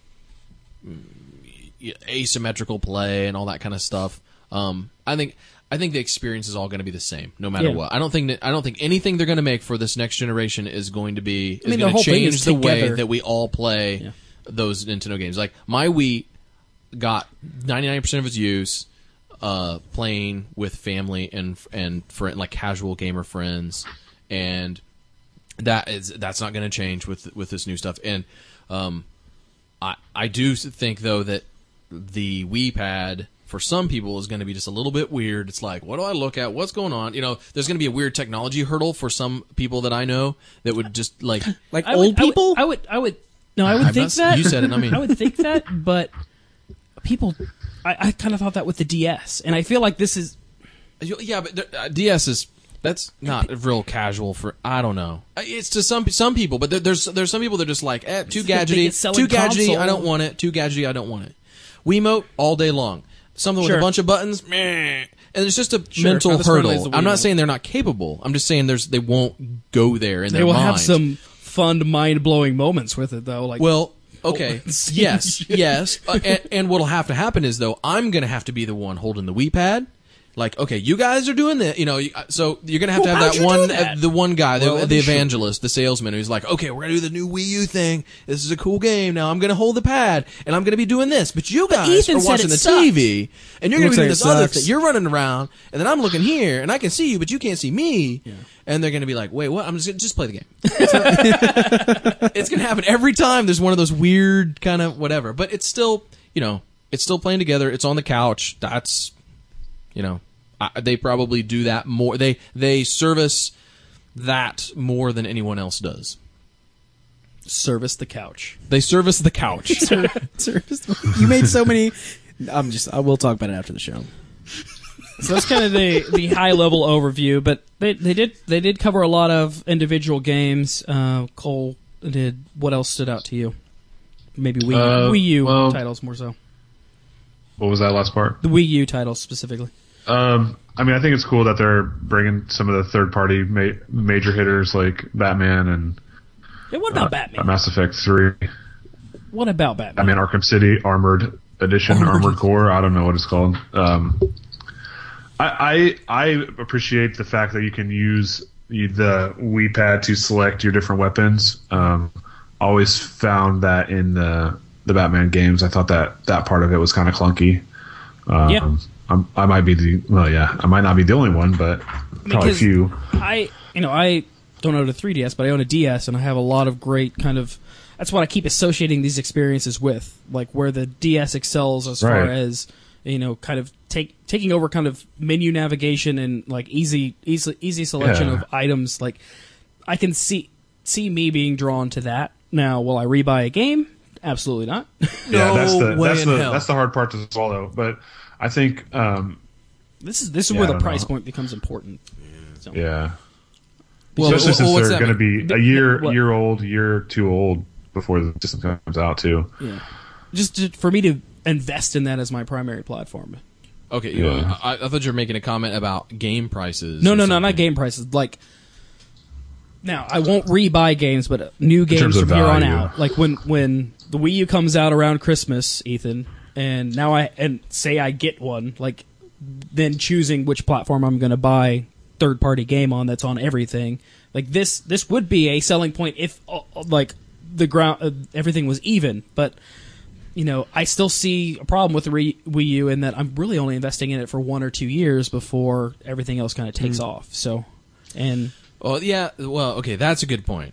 asymmetrical play and all that kind of stuff. Um, I think I think the experience is all going to be the same, no matter Yeah. what. I don't think that, I don't think anything they're going to make for this next generation is going to be is I mean, the going whole to thing change is the way together. that we all play Yeah. those Nintendo games. Like my Wii got ninety-nine percent of its use uh, playing with family and and friend, like casual gamer friends, and that is that's not going to change with with this new stuff. And um, I I do think though that the Wii Pad for some people is going to be just a little bit weird. It's like, what do I look at? What's going on? You know, there's going to be a weird technology hurdle for some people that I know that would just like Like I old would, I would- people? I would, I would, no, I would I'm think not- that. you said it, not me. I would think that, but people, I, I kind of thought that with the D S, and I feel like this is. yeah, but there- uh, D S is that's not real casual for I don't know. It's to some some people, but there, there's there's some people that are just like eh, too the gadgety, biggest selling too gadgety. console. I don't want it. Too gadgety. I don't want it. Wiimote all day long. Something with Sure. a bunch of buttons, meh. And it's just a Sure, mental not as friendly as hurdle. the I'm not Wiimote. saying they're not capable. I'm just saying there's they won't go there in They their will have minds. some fun, mind blowing moments with it, though. Like, Well, okay, Oh, it's- yes, yes, uh, and, and what'll have to happen is though I'm gonna have to be the one holding the Wii Pad. Like, okay, you guys are doing that, you know. you- So you're gonna have Well, to have how'd that you one, do that? uh, the one guy, the, Well, the sure. evangelist, the salesman, who's like, okay, we're gonna do the new Wii U thing. This is a cool game. Now I'm gonna hold the pad and I'm gonna be doing this. But you guys Ethan are said watching it the sucked. T V and you're gonna Looks be doing like this it other sucks. thing. You're running around and then I'm looking here and I can see you, but you can't see me. And they're gonna be like, wait, what? I'm just gonna just play the game. It's gonna happen every time there's one of those weird kind of whatever. But it's still, you know, it's still playing together. It's on the couch. That's, you know, I, they probably do that more. They they service that more than anyone else does. service the couch. They service the couch. Service- you made so many. I'm just. I will talk about it after the show. So that's kind of the, the high level overview, but they they did they did cover a lot of individual games. Uh, Cole did. What else stood out to you? Maybe Wii, Uh, Wii U well- titles more so. What was that last part? The Wii U titles specifically. Um, I mean, I think it's cool that they're bringing some of the third-party ma- major hitters like Batman and Yeah, what uh, about Batman? Mass Effect three, What about Batman? Batman Arkham City Armored Edition, Armored. Armored Core. I don't know what it's called. Um, I, I I appreciate the fact that you can use the Wii Pad to select your different weapons. Um, always found that in the the Batman games, I thought that that part of it was kind of clunky. Um, Yeah. I'm, I might be the well, yeah, I might not be the only one, but probably a Because few. I, you know, I don't own a three D S, but I own a D S, and I have a lot of great kind of. That's what I keep associating these experiences with, like where the D S excels as far Right. as you know, kind of take taking over kind of menu navigation and like easy, easy, easy selection Yeah. of items. Like I can see see me being drawn to that. Now, will I rebuy a game? Absolutely not. Yeah, that's the way that's in the hell. that's the hard part to swallow. But I think, um, This is this is Yeah, where I the don't price know. point becomes important. So, yeah, Well, especially well, since what's they're that going to mean? be a year What? year old, year too old before the system comes out too. yeah. Just to, for me to invest in that as my primary platform. Okay, you, Yeah. I, I thought you were making a comment about game prices. No, or no, no, something. not game prices. Like, now I won't rebuy games, but new games terms from of here on value. out. Like when when the Wii U comes out around Christmas, Ethan, and now I and say I get one, like then choosing which platform I'm going to buy third party game on that's on everything. Like this, this would be a selling point if uh, like the ground uh, everything was even, but. You know, I still see a problem with the Wii Wii U in that I'm really only investing in it for one or two years before everything else kind of takes off. So, and Well, yeah. Well, okay, that's a good point.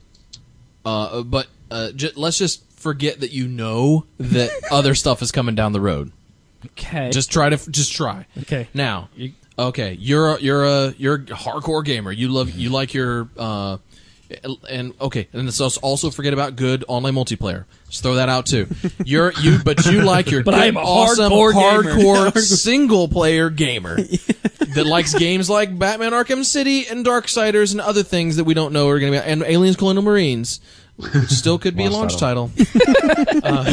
Uh, but uh, j- let's just forget that you know that other stuff is coming down the road. okay, Just try to just try. okay. Now, You- okay, you're a, you're a you're a hardcore gamer. You love you like your uh, and okay, and let's also forget about good online multiplayer. Just throw that out too. You're you, but you like your But good, I am a awesome hardcore gamer. hardcore single player gamer. that likes games like Batman Arkham City and Darksiders and other things that we don't know are going to be, and Aliens Colonial Marines, which still could be a launch title. uh,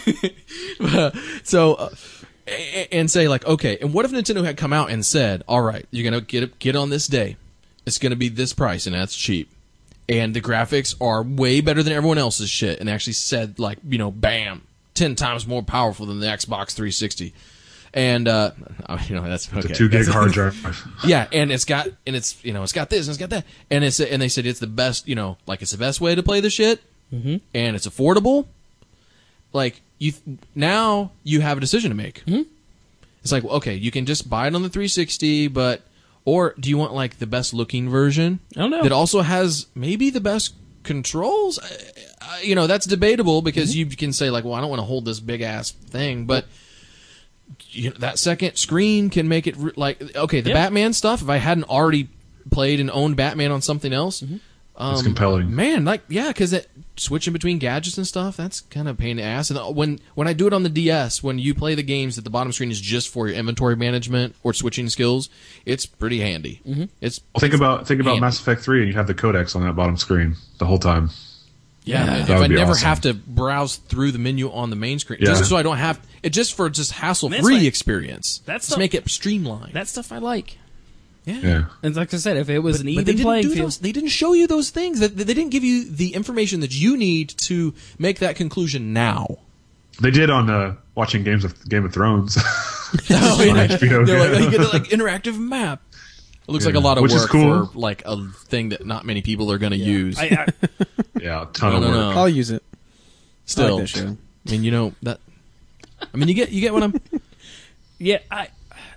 so, uh, and say like, okay, and what if Nintendo had come out and said, all right, you're going to get it, get on this day. It's going to be this price, and that's cheap. And the graphics are way better than everyone else's shit, and actually said, like, you know, bam, ten times more powerful than the Xbox three sixty. And, uh, you know, that's okay. It's a two gig hard drive. Yeah, and it's got, and it's, you know, it's got this, and it's got that. And it's, and they said it's the best, you know, like, it's the best way to play the shit, mm-hmm. and it's affordable. Like, you, now you have a decision to make. Mm-hmm. It's like, okay, you can just buy it on the three sixty, but, or do you want, like, the best looking version? I don't know. That also has maybe the best controls? Uh, you know, that's debatable because mm-hmm. you can say, like, well, I don't want to hold this big ass thing, but you know, that second screen can make it, re- like, okay, the yep. Batman stuff, if I hadn't already played and owned Batman on something else, mm-hmm. um, it's compelling. Man, like, yeah, because switching between gadgets and stuff, that's kind of a pain in the ass. And when, when I do it on the D S, when you play the games that the bottom screen is just for your inventory management or switching skills, it's pretty handy. Mm-hmm. It's well, think about think about handy. Mass Effect three, and you have the codex on that bottom screen the whole time. Yeah, That if would I be never awesome. have to browse through the menu on the main screen, Yeah. just so I don't have it, just for just hassle That's free like- experience. that's to the- make it streamlined. That stuff I like. yeah. Yeah. And like I said, if it was an But even they didn't playing do field, those, they didn't show you those things. They, they didn't give you the information that you need to make that conclusion now. They did on uh, watching games of Game of Thrones. Oh, On yeah. H B O, They're like, yeah. you get a, like interactive map. It looks Yeah. like a lot of Which is work cool. for like a thing that not many people are going to use. I, I, Yeah, a ton No, of no, work. no. I'll use it. Still, I like that show. I mean, you know that. I mean, you get you get what I'm. yeah, I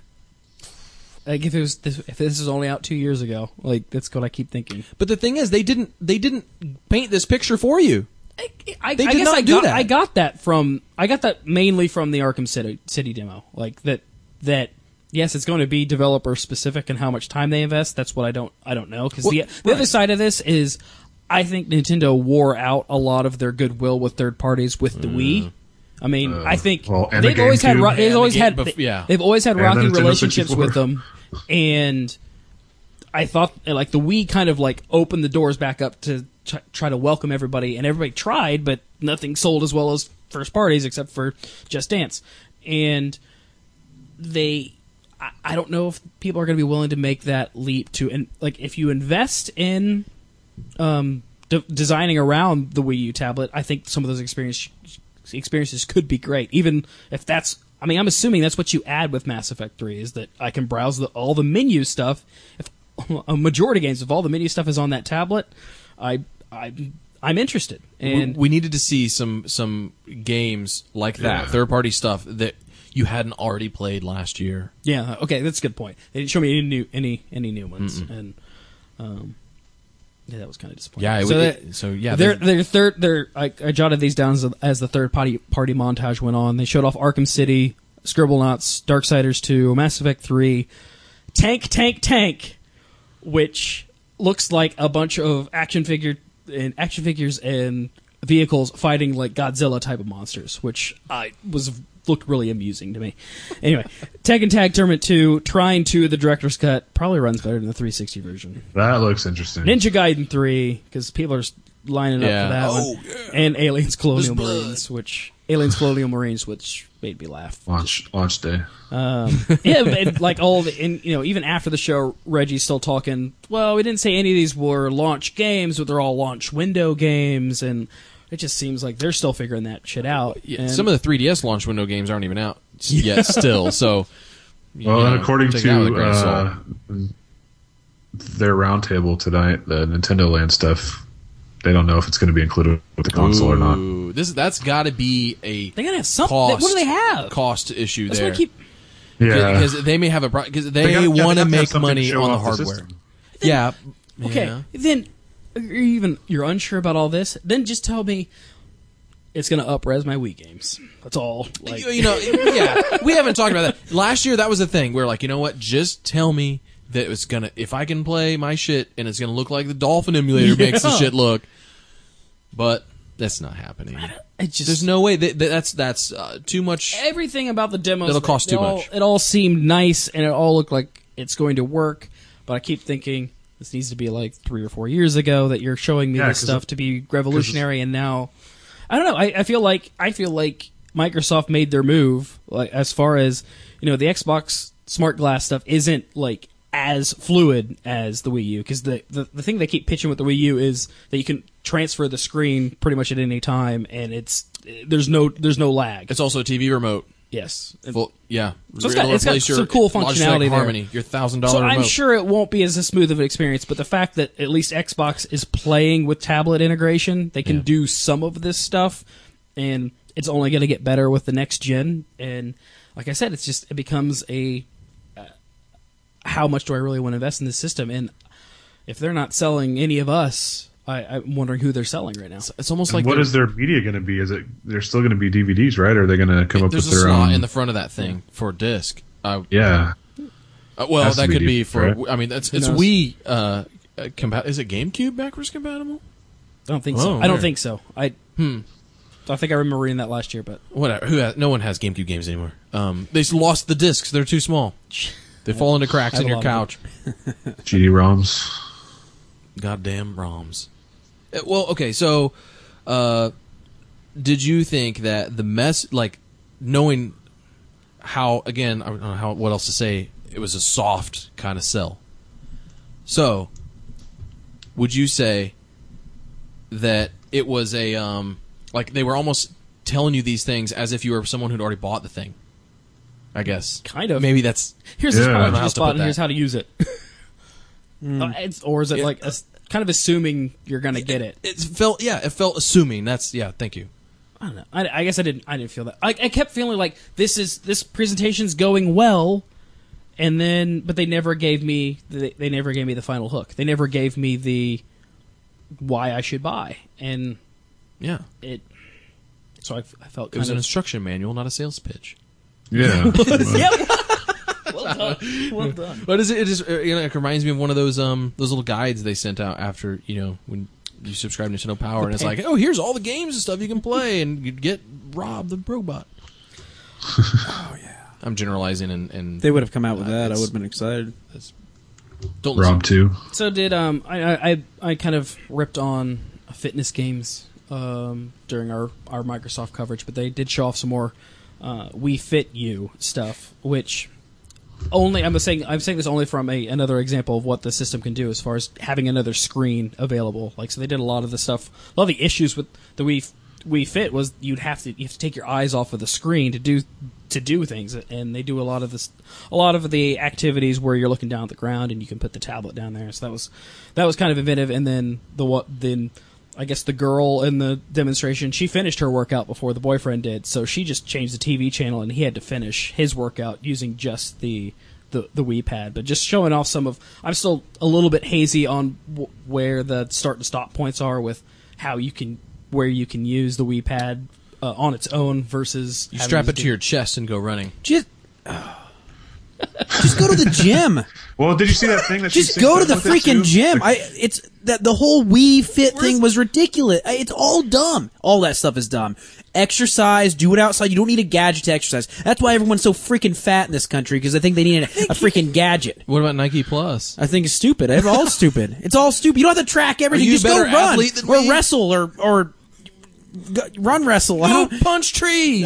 like if it was this, if this is only out two years ago, like that's what I keep thinking. But the thing is, they didn't they didn't paint this picture for you. I, I, They I did guess not I do got, that. I got that from I got that mainly from the Arkham City City demo. Like that that yes, it's going to be developer specific and how much time they invest. That's what I don't I don't know because Well, the the other right. side of this is I think Nintendo wore out a lot of their goodwill with third parties with the Wii. I mean, Uh, I think well, and the they've always had GameCube. ro- they've And the always game- had bef- yeah. they've always had And the rocky Nintendo relationships sixty-four. with them, and I thought like the Wii kind of like opened the doors back up to try, try to welcome everybody, and everybody tried, but nothing sold as well as first parties except for Just Dance, and they. I, I don't know if people are going to be willing to make that leap to and like if you invest in um, de- designing around the Wii U tablet, I think some of those experience, experiences could be great. Even if that's, I mean, I'm assuming that's what you add with Mass Effect three is that I can browse the, all the menu stuff. If a majority of games, if all the menu stuff is on that tablet, I, I, I'm interested. And we, we needed to see some some games like that, Yeah. third party stuff that you hadn't already played last year. yeah, okay, that's a good point. They didn't show me any new any any new ones, Mm-mm. and um, yeah, that was kind of disappointing. Yeah, it so would- that, it- so yeah, their they- their third their I, I jotted these down as, as the third party party montage went on. They showed off Arkham City, Scribblenauts, Darksiders two, Mass Effect three, Tank Tank Tank, which looks like a bunch of action figure and action figures and vehicles fighting like Godzilla type of monsters, which I was looked really amusing to me. Anyway, Tekken Tag Tournament two, Trine two, the director's cut probably runs better than the three sixty version. That looks interesting. Ninja Gaiden three because people are lining up Yeah. for that Oh, one, and Aliens Colonial There's blood. Marines, which Aliens Colonial Marines, which made me laugh. launch launch day. Um, yeah, but like all the, and you know, even after the show, Reggie's still talking. Well, we didn't say any of these were launch games, but they're all launch window games, and it just seems like they're still figuring that shit out. Yeah, And- some of the three D S launch window games aren't even out yet still. So, you Well, know, and according take that with a to grain of salt. uh, their roundtable tonight, the Nintendo Land stuff, they don't know if it's going to be included with the console or not. Ooh, this that's got to be a they gotta have something. cost. What do they have? Cost issue That's there. what I keep. Yeah, Because they may have a because they, They got- yeah, they want to have to have make something to money show on the off the hardware. system. yeah. Okay, Yeah. then you're even you're unsure about all this. Then just tell me it's gonna up-res my Wii games. That's all. Like, you, you know, yeah, we haven't talked about that. Last year, that was the thing. We are like, you know what? Just tell me that it's gonna. If I can play my shit and it's gonna look like the Dolphin emulator makes the Yeah. shit look, but that's not happening. it just There's no way. That, that- that's that's uh, too much. everything about the demos. It'll cost it too all, much. It all seemed nice, and it all looked like it's going to work, but I keep thinking this needs to be like three or four years ago that you're showing me Yeah, this 'cause stuff it- to be revolutionary, and now I don't know. I, I feel like I feel like Microsoft made their move, like as far as you know, the Xbox Smart Glass stuff isn't like as fluid as the Wii U, because the, the the thing they keep pitching with the Wii U is that you can transfer the screen pretty much at any time, and it's there's no there's no lag. It's also a T V remote. Yes. Full, yeah. So it's got- It'll it's got replace some your cool Logitech functionality there. Harmony, your thousand So dollar remote. I'm sure it won't be as a smooth of an experience, but the fact that at least Xbox is playing with tablet integration, they can Yeah. do some of this stuff, and it's only going to get better with the next gen. And like I said, it's just it becomes a uh, how much do I really want to invest in this system? And if they're not selling any of us, I, I'm wondering who they're selling right now. It's almost And like what they're- is their media going to be? Is it they're still going to be D V Ds, right? Or are they going to come up there's with a their slot own? in the front of that thing for a disc. Uh, yeah, uh, well, Has to that be could be deep, for. right? I mean, that's Who it's knows? Wii. Uh, uh, compa- is it GameCube backwards compatible? I don't think Oh, so. I don't weird. think so. I Hmm. I think I remember reading that last year, but Whatever. Who has, no one has GameCube games anymore. Um, they lost the discs. They're too small. They fall into cracks I have in a your lot couch. G D ROMs. Goddamn ROMs. Uh, Well, okay, so uh, did you think that the mess, like knowing how, again, I don't know how what else to say, it was a soft kind of sell. So, would you say that it was a um, like they were almost telling you these things as if you were someone who'd already bought the thing? I guess kind of. maybe that's Here's Yeah. this I product don't you know how just to bought, put and that. here's how to use it. Uh, it's, or is it Yeah. like a, kind of assuming you're going to get it? it felt yeah it felt assuming. That's yeah. Thank you. I don't know. I, I guess I didn't. I didn't feel that. I, I kept feeling like this is this presentation's going well, and then but they never gave me they, they never gave me the final hook. They never gave me the why I should buy, and Yeah, it. So I, I felt it kind was an of instruction manual, not a sales pitch. Yeah. well done. Well done. But is it, it is uh, you know it reminds me of one of those um those little guides they sent out after you know when you subscribe to Nintendo Power and it's like, oh, here's all the games and stuff you can play and you get Rob the robot. Oh yeah. I'm generalizing and, and They would have come out with Uh, that. I it's- would have been excited. don't listen. Rob two. So did um I I I I kind of ripped on fitness games um during our our Microsoft coverage, but they did show off some more uh Wii Fit U stuff, which only I'm saying I'm saying this only from a another example of what the system can do as far as having another screen available. Like so they did a lot of the stuff. A lot of the issues with the Wii Wii Fit was you'd have to you have to take your eyes off of the screen to do to do things, and they do a lot of this a lot of the activities where you're looking down at the ground and you can put the tablet down there. So that was that was kind of inventive. And then the what then I guess the girl in the demonstration, she finished her workout before the boyfriend did, so she just changed the T V channel and he had to finish his workout using just the the, the Wii pad. But just showing off some of, I'm still a little bit hazy on w- where the start and stop points are with how you can where you can use the Wii pad uh, on its own versus You having strap to it to do- your chest and go running. Just, just go to the gym. Well, did you see that thing that she Just synced go to up the with it, freaking too? gym. The- I it's that the whole Wii Fit thing was ridiculous. I- It's all dumb. All that stuff is dumb. Exercise, do it outside. You don't need a gadget to exercise. That's why everyone's so freaking fat in this country because I think they need a, a freaking gadget. What about Nike Plus? I think it's stupid. It's all stupid. It's all stupid. You don't have to track everything. Are you Just a go better run athlete than or me? wrestle or or go, run wrestle. I Go don't- punch trees.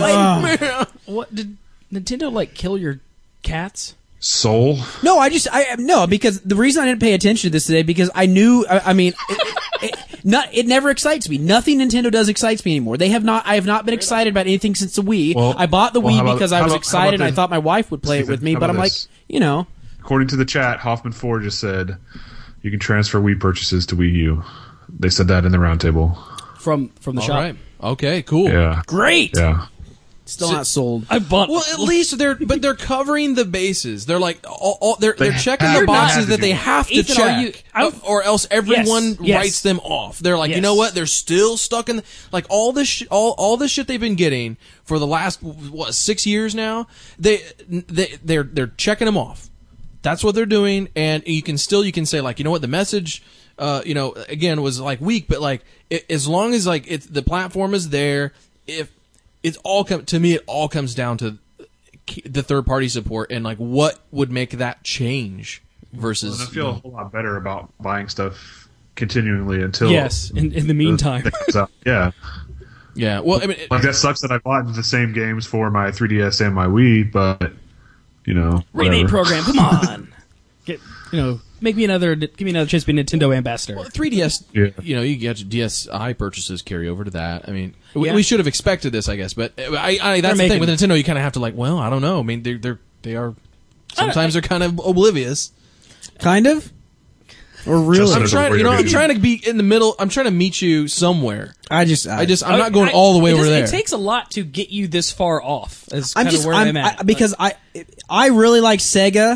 What did Nintendo like kill your cats? Soul. No, I just I no because the reason I didn't pay attention to this today because I knew I, I mean it, it, not it never excites me. Nothing Nintendo does excites me anymore. They have not I have not been excited about anything since the Wii. Well- I bought the well, Wii how about- because I how was about- how excited. about and I this? thought my wife would play it Stephen, with me, how but I'm about like, this? you know, According to the chat, Hoffman four just said you can transfer Wii purchases to Wii U. They said that in the roundtable. From from the All shop. right. Okay. Cool. Yeah. great. Yeah. Still So- not sold. I bought. Well, at least they're but they're covering the bases. They're like all, all they're They they're checking have the to boxes have to that do they it. have to Ethan, are check, you- I- uh, or else everyone Yes, yes. writes them off. They're like, you Yes. know what? They're still stuck in the, like all this sh- all all this shit they've been getting for the last what six years now. They they they're they're checking them off. That's what they're doing, and you can still you can say like, you know what, the message, uh, you know, again was like weak, but like it, as long as like it's the platform is there, if it's all come to me, it all comes down to the third party support and like what would make that change versus. Well, I feel a whole lot better about buying stuff continually until yes. In, in the meantime, it comes out. Yeah. Yeah. Well, I mean, it, Like that sucks that I bought the same games for my three D S and my Wii, but you know, remake whatever. program. Come on, get you know, make me another. Give me another chance to be a Nintendo ambassador. well, three D S. Yeah. You know, you get your D S I purchases carry over to that. I mean, we, Yeah. we should have expected this, I guess. But I, I that's the making- thing with Nintendo. You kind of have to like, well, I don't know. I mean, they're they're they are sometimes they're kind of oblivious. Kind of? Or really? Just I'm There's a trying, you know, weird- I'm trying to be in the middle. I'm trying to meet you somewhere. I just, I, I just, I'm I- not going I- all the way it over doesn't- there. It takes a lot to get you this far off. Is I'm kind just, of where I'm, I'm at. I, because I, I really like Sega.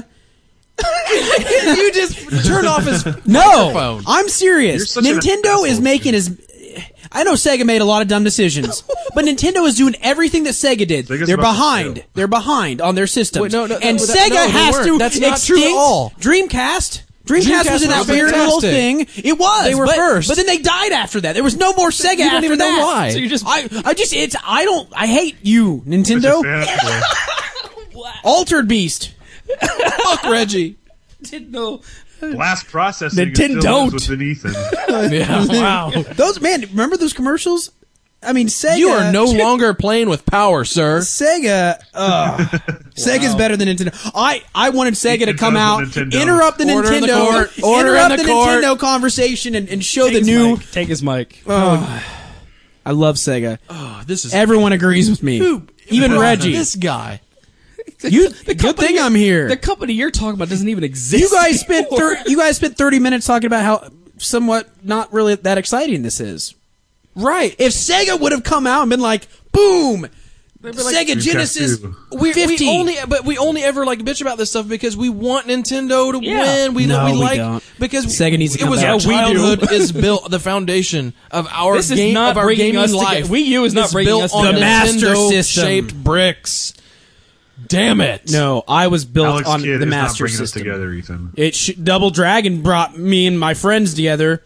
you just turned off his No, microphone. I'm You're serious. such an Nintendo asshole, is making his. I know Sega made a lot of dumb decisions, but Nintendo is doing everything that Sega did. Sega's They're about to behind. fail. They're behind on their systems. Wait, no, no, and no, that- Sega no, they has weren't. to That's not true at extinct all. Dreamcast. Dreamcast, Dreamcast was in that was weird little fantastic. thing. It was. They were but, first. but then they died after that. There was no more Sega don't after even know that. why. So you just- I, I just, it's, I don't, I hate you, Such a Nintendo. fan Altered Beast. Fuck Reggie. didn't know. of Blast processing Nintendo is still don't. lives within Ethan. Yeah. Wow. Those, man, remember those commercials? I mean, Sega. You are no longer playing with power, sir. Sega, uh, Sega's better than Nintendo. I, I wanted Sega to can come tell out, the Nintendo. interrupt the Order in the Nintendo, court. Order interrupt in the the, court. Nintendo conversation and, and show Take the his new. mic. Take his mic. I love Sega. Oh, this is Everyone agrees with me, Who- even Wow, Reggie. This guy. You, good thing I'm here. The company you're talking about doesn't even exist. You guys spent anymore. thir- you guys spent thirty minutes talking about how somewhat not really that exciting this is. Right. If Sega would have come out and been like, boom, like, Sega Dreamcast Genesis two. We, fifty. we only, but we only ever like bitch about this stuff because we want Nintendo to Yeah. win. We No, we we like don't. because Sega needs to it come was back. our Yeah, we do. childhood is built the foundation of our This is game not of our bringing gaming us life. together. Wii U is not It's bringing built us on together. The Master Nintendo System. shaped bricks. Damn it! No, I was built Alex on Kidd the is not Master bringing us System. together, Ethan. It sh- Double Dragon brought me and my friends together.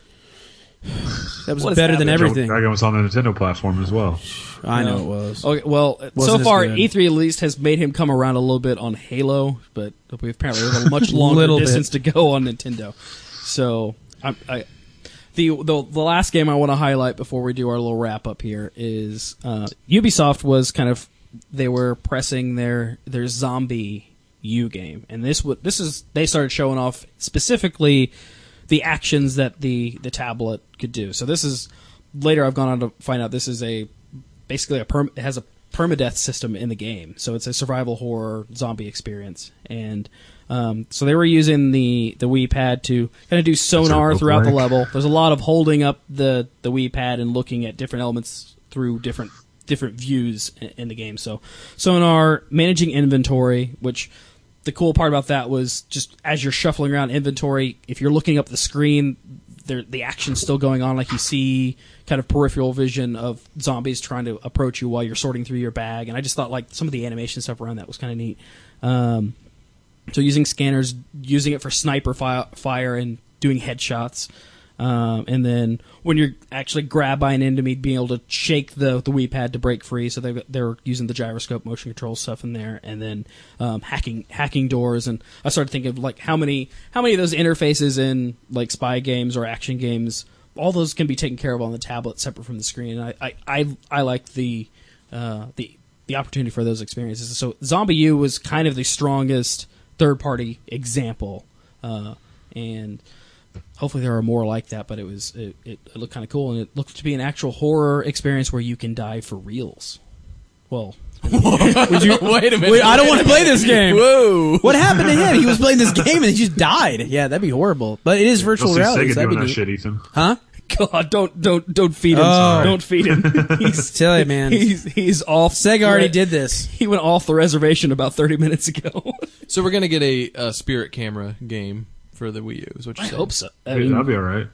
That was What is better than happening? everything. Dragon was on the Nintendo platform as well. I know it was. Okay, well, so Wasn't as far good. E three at least has made him come around a little bit on Halo, but we apparently have a much longer Little distance to go on Nintendo. So, I, I the, the the last game I want to highlight before we do our little wrap up here is uh, Ubisoft was kind of they were pressing their their zombie U game, and this would this is they started showing off specifically the actions that the the tablet could do. So this is later I've gone on to find out this is a basically a perm, it has a permadeath system in the game. So it's a survival horror zombie experience, and um, so they were using the the Wii Pad to kind of do sonar look throughout the like? level. There's a lot of holding up the the Wii Pad and looking at different elements through different different views in, in the game. So sonar, managing inventory, which the cool part about that was just as you're shuffling around inventory, if you're looking up the screen, there, the action's still going on. Like you see kind of peripheral vision of zombies trying to approach you while you're sorting through your bag. And I just thought like some of the animation stuff around that was kind of neat. Um, so using scanners, using it for sniper fi- fire and doing headshots. Um, and then when you're actually grabbed by an enemy, being able to shake the the Wii Pad to break free. So they they're using the gyroscope motion control stuff in there, and then um, hacking hacking doors. And I started thinking of like how many how many of those interfaces in like spy games or action games, all those can be taken care of on the tablet separate from the screen. And I I I, I like the uh, the the opportunity for those experiences. So Zombie U was kind of the strongest third party example, uh, and hopefully there are more like that, but it was it, it, it looked kind of cool, and it looked to be an actual horror experience where you can die for reals. Well, Would you, Wait a minute. Wait, I don't want to play this game. Whoa! What happened to him? He was playing this game and he just died. Yeah, that'd be horrible. But it is virtual You'll see reality. Sega So that'd be doing that neat. shit, Ethan. Huh? God, don't don't don't feed him. Oh. Don't feed him. He's Tell you, man. he's he's off. Sega already did this. He went off the reservation about thirty minutes ago. So we're gonna get a, a spirit camera game for the Wii U. Is what you I said? hope so. I Yeah, mean, that'd be all right.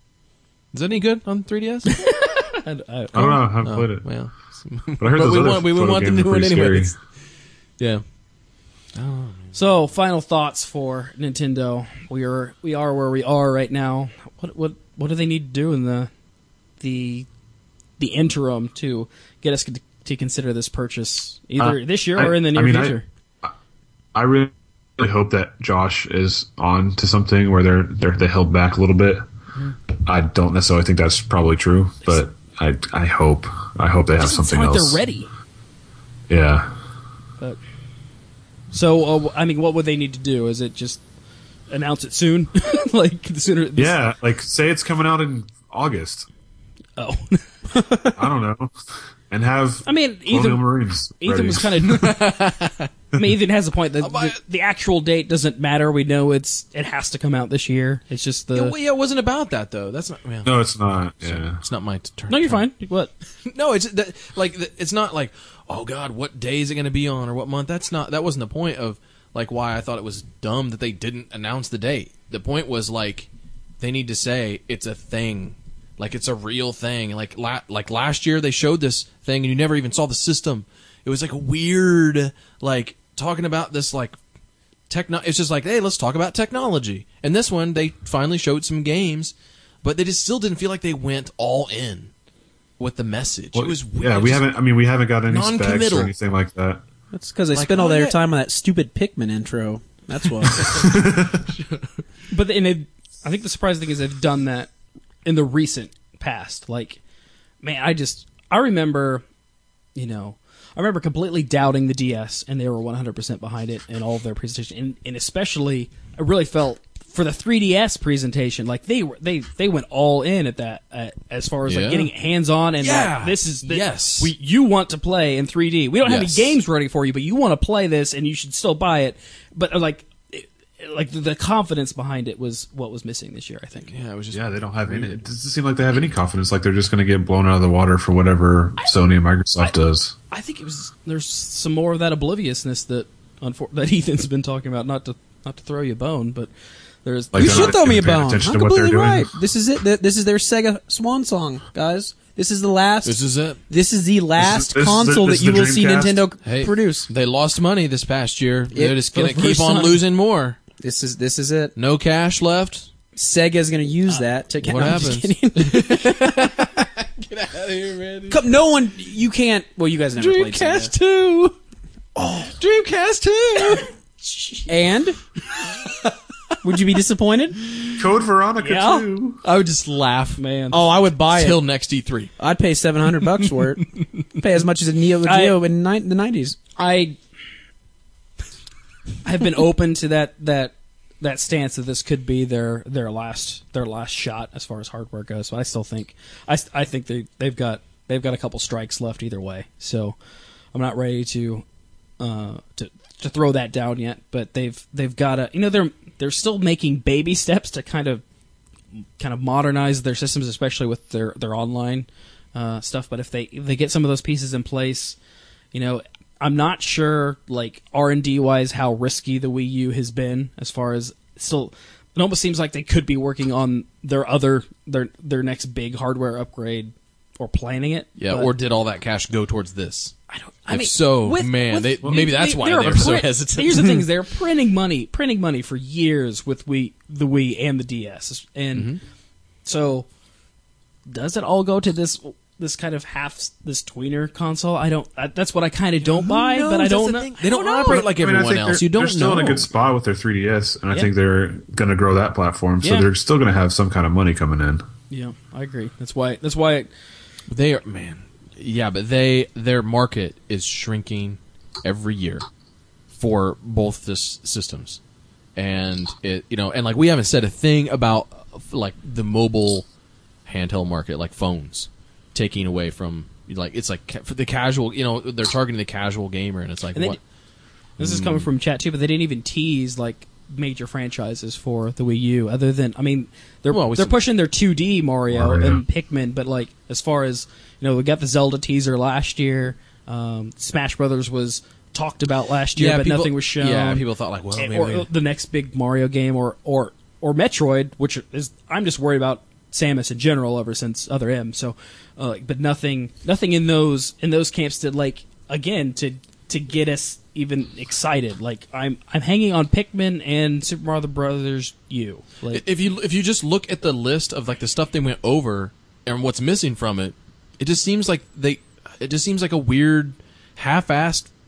Is that any good on three D S? I, I, I don't know. I haven't Oh, played it. well, But I heard but those we other want we photo want the games new are one pretty scary. anyways. Yeah. So, final thoughts for Nintendo. We are we are where we are right now. What what what do they need to do in the the the interim to get us to consider this purchase either Uh, this year I- or in the near I mean, future? I really hope that Josh is on to something where they're they're they held back a little bit. Mm-hmm. I don't necessarily think that's probably true, but I I hope I hope they have something like else. They're ready. Yeah. But, so uh, I mean, what would they need to do? Is it just announce it soon? Like the sooner. The yeah, like say it's coming out in August. Oh. I don't know. And have I mean, Colonial Ethan, Marines Ethan ready. was kind of. I mean, Ethan has a point that the, the actual date doesn't matter. We know it's it has to come out this year. It's just the. Yeah, well, yeah, it wasn't about that though. That's not. Well, No, it's not. Yeah. it's not my turn. No, you're fine. What? No, it's that, like it's not like, oh God, what day is it going to be on or what month? That's not. That wasn't the point of like why I thought it was dumb that they didn't announce the date. The point was like they need to say it's a thing. Like it's a real thing. Like la- like last year they showed this thing and you never even saw the system. It was like a weird like talking about this like techno. It's just like, hey, let's talk about technology. And this one they finally showed some games, but they just still didn't feel like they went all in with the message. Well, it was weird. yeah. We haven't. I mean, we haven't got any specs non-committal. or anything like that. That's because they Like, spent all oh, their yeah. time on that stupid Pikmin intro. That's why. But and they, I think the surprising thing is they've done that in the recent past. Like, man, I just I remember, you know, I remember completely doubting the D S, and they were one hundred percent behind it in all of their presentation, and, and especially I really felt for the three D S presentation, like they were they they went all in at that uh, as far as Yeah. like getting hands on and Yeah. like, this is the, Yes. we you want to play in three D. We don't have Yes. any games ready for you, but you want to play this, and you should still buy it. But uh, like. It, like the, the confidence behind it was what was missing this year, I think. Yeah, it was just Yeah, they don't have any. It doesn't seem like they have any confidence. Like they're just going to get blown out of the water for whatever Sony and Microsoft I- does. I think it was there's some more of that obliviousness that unfor- that Ethan's been talking about. Not to not to throw you a bone, but there's Like You they're should not throw me a even paying bone. I'm attention to what they're completely doing. right. This is it. Th- This is their Sega swan song, guys. This is the last. this is it. This is the last this is the- console this that is you the will see Dreamcast? Nintendo Hey, produce. They lost money this past year. They're just for going to the keep first on time. losing more. This is this is it. No cash left. Sega's going to use that to. what no, I'm just happens? kidding. Get out of here, man. Come- no one. You can't. Well, you guys never played Dreamcast Sega. two. Oh, Dreamcast two. And would you be disappointed? Code Veronica Yeah. too. I would just laugh, man. Oh, I would buy Till it. next E three. I'd pay seven hundred bucks for it. Pay as much as a Neo I- Geo in ni- the nineties. I have been open to that that that stance that this could be their their last their last shot as far as hardware goes. But I still think I, I think they they've got they've got a couple strikes left either way. So I'm not ready to uh, to to throw that down yet. But they've they've got a you know they're they're still making baby steps to kind of kind of modernize their systems, especially with their their online uh, stuff. But if they if they get some of those pieces in place, you know. I'm not sure, like R and D wise, how risky the Wii U has been. As far as still, it almost seems like they could be working on their other their their next big hardware upgrade or planning it. Yeah, but or did all that cash go towards this? I don't. I if mean, so, with- man, with- they- maybe that's why they're they're so print- hesitant. Here's the thing: is they're printing money, printing money for years with Wii, the Wii and the D S, and Mm-hmm. so does it all go to this? This kind of half this tweener console. I don't. I, that's what I kind of don't buy, knows? but I That's don't the know. thing. They don't I know. operate like I mean, I everyone think else. they're, You don't they're still know. in a good spot with their three D S, and I Yeah. think they're going to grow that platform. So Yeah. they're still going to have some kind of money coming in. Yeah, I agree. That's why. That's why. It, They are man, yeah, but they their market is shrinking every year for both this systems, and it you know, and like we haven't said a thing about uh, like the mobile handheld market, like phones, taking away from like it's like ca- for the casual, you know, they're targeting the casual gamer, and it's like And they what? this is coming from chat too, but they didn't even tease like major franchises for the Wii U. Other than, I mean, they're Well, we they're said- pushing their two D Mario Mario. and Pikmin, but like as far as you know, we got the Zelda teaser last year. Um, Smash Brothers was talked about last year, Yeah, but people- nothing was shown. yeah, people thought like, well, And- maybe or they- the next big Mario game, or or or Metroid, which is I'm just worried about Samus in general ever since Other M. So, uh, like, but nothing, nothing in those in those camps to like again to to get us even excited. Like I'm I'm hanging on Pikmin and Super Mario Brothers U. Like If you if you just look at the list of like the stuff they went over and what's missing from it, it just seems like they it just seems like a weird half-assed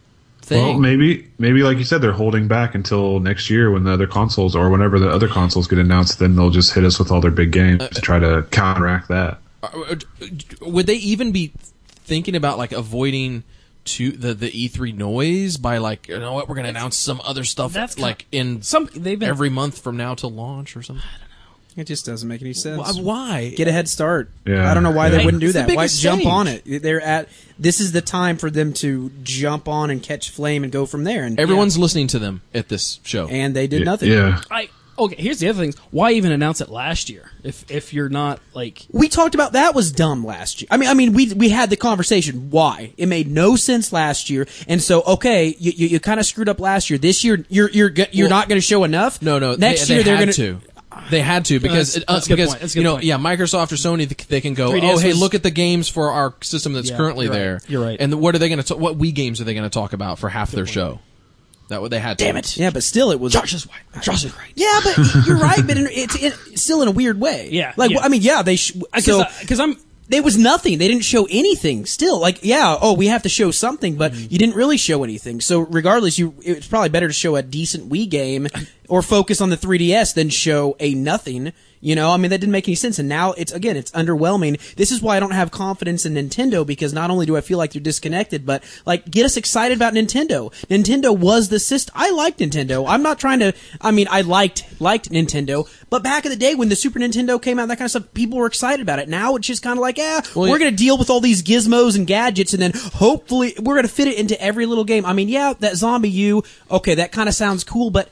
thing. Well, maybe, maybe like you said, they're holding back until next year when the other consoles or whenever the other consoles get announced. Then they'll just hit us with all their big games Uh, to try to counteract that. Uh, Would they even be thinking about like avoiding to the the E three noise by like, you know what, we're going to announce some other stuff That's like in Some they've been every month from now till launch or something? It just doesn't make any sense. Why- Why? Get a head start. Yeah, I don't know why yeah. they wouldn't do It's the that. Why biggest jump stage. on it? They're at. This is the time for them to jump on and catch flame and go from there. And Everyone's listening to them at this show. and they did nothing. Yeah. I okay. Here's the other things. Why even announce it last year if if you're not like We talked about that was dumb last year. I mean, I mean, we we had the conversation. Why it made no sense last year, and so okay, you you, you kind of screwed up last year. This year, you're you're go- you're Well, not going to show enough. No, no. Next they, year they they're had going to. They had to because That's- uh, that's a good because point. That's a good you know point. yeah Microsoft or Sony th- they can go three D S oh hey was- look at the games for our system that's Yeah, currently you're right. there. You're right. And the, what are they going to what Wii games are they going to talk about for half their show? That what they had. Damn to. it. Yeah, but still, it was. Josh is right. Josh is right. Yeah, but you're right. But in, it's in, still in a weird way. Yeah, like yeah. I mean, yeah, they sh- so Because I'm there was nothing. They didn't show anything. Still, like, yeah, oh, we have to show something, but Mm-hmm. you didn't really show anything. So, regardless, you it's probably better to show a decent Wii game or focus on the three D S than show a nothing. You know, I mean, that didn't make any sense. And now it's, again, it's underwhelming. This is why I don't have confidence in Nintendo, because not only do I feel like they're disconnected, but, like, get us excited about Nintendo. Nintendo was the system. I liked Nintendo. I'm not trying to, I mean, I liked, liked Nintendo, but back in the day when the Super Nintendo came out, that kind of stuff, people were excited about it. Now it's just kind of like, eh, Well, we're yeah. going to deal with all these gizmos and gadgets, and then hopefully we're going to fit it into every little game. I mean, yeah, that Zombie U, okay, that kind of sounds cool, but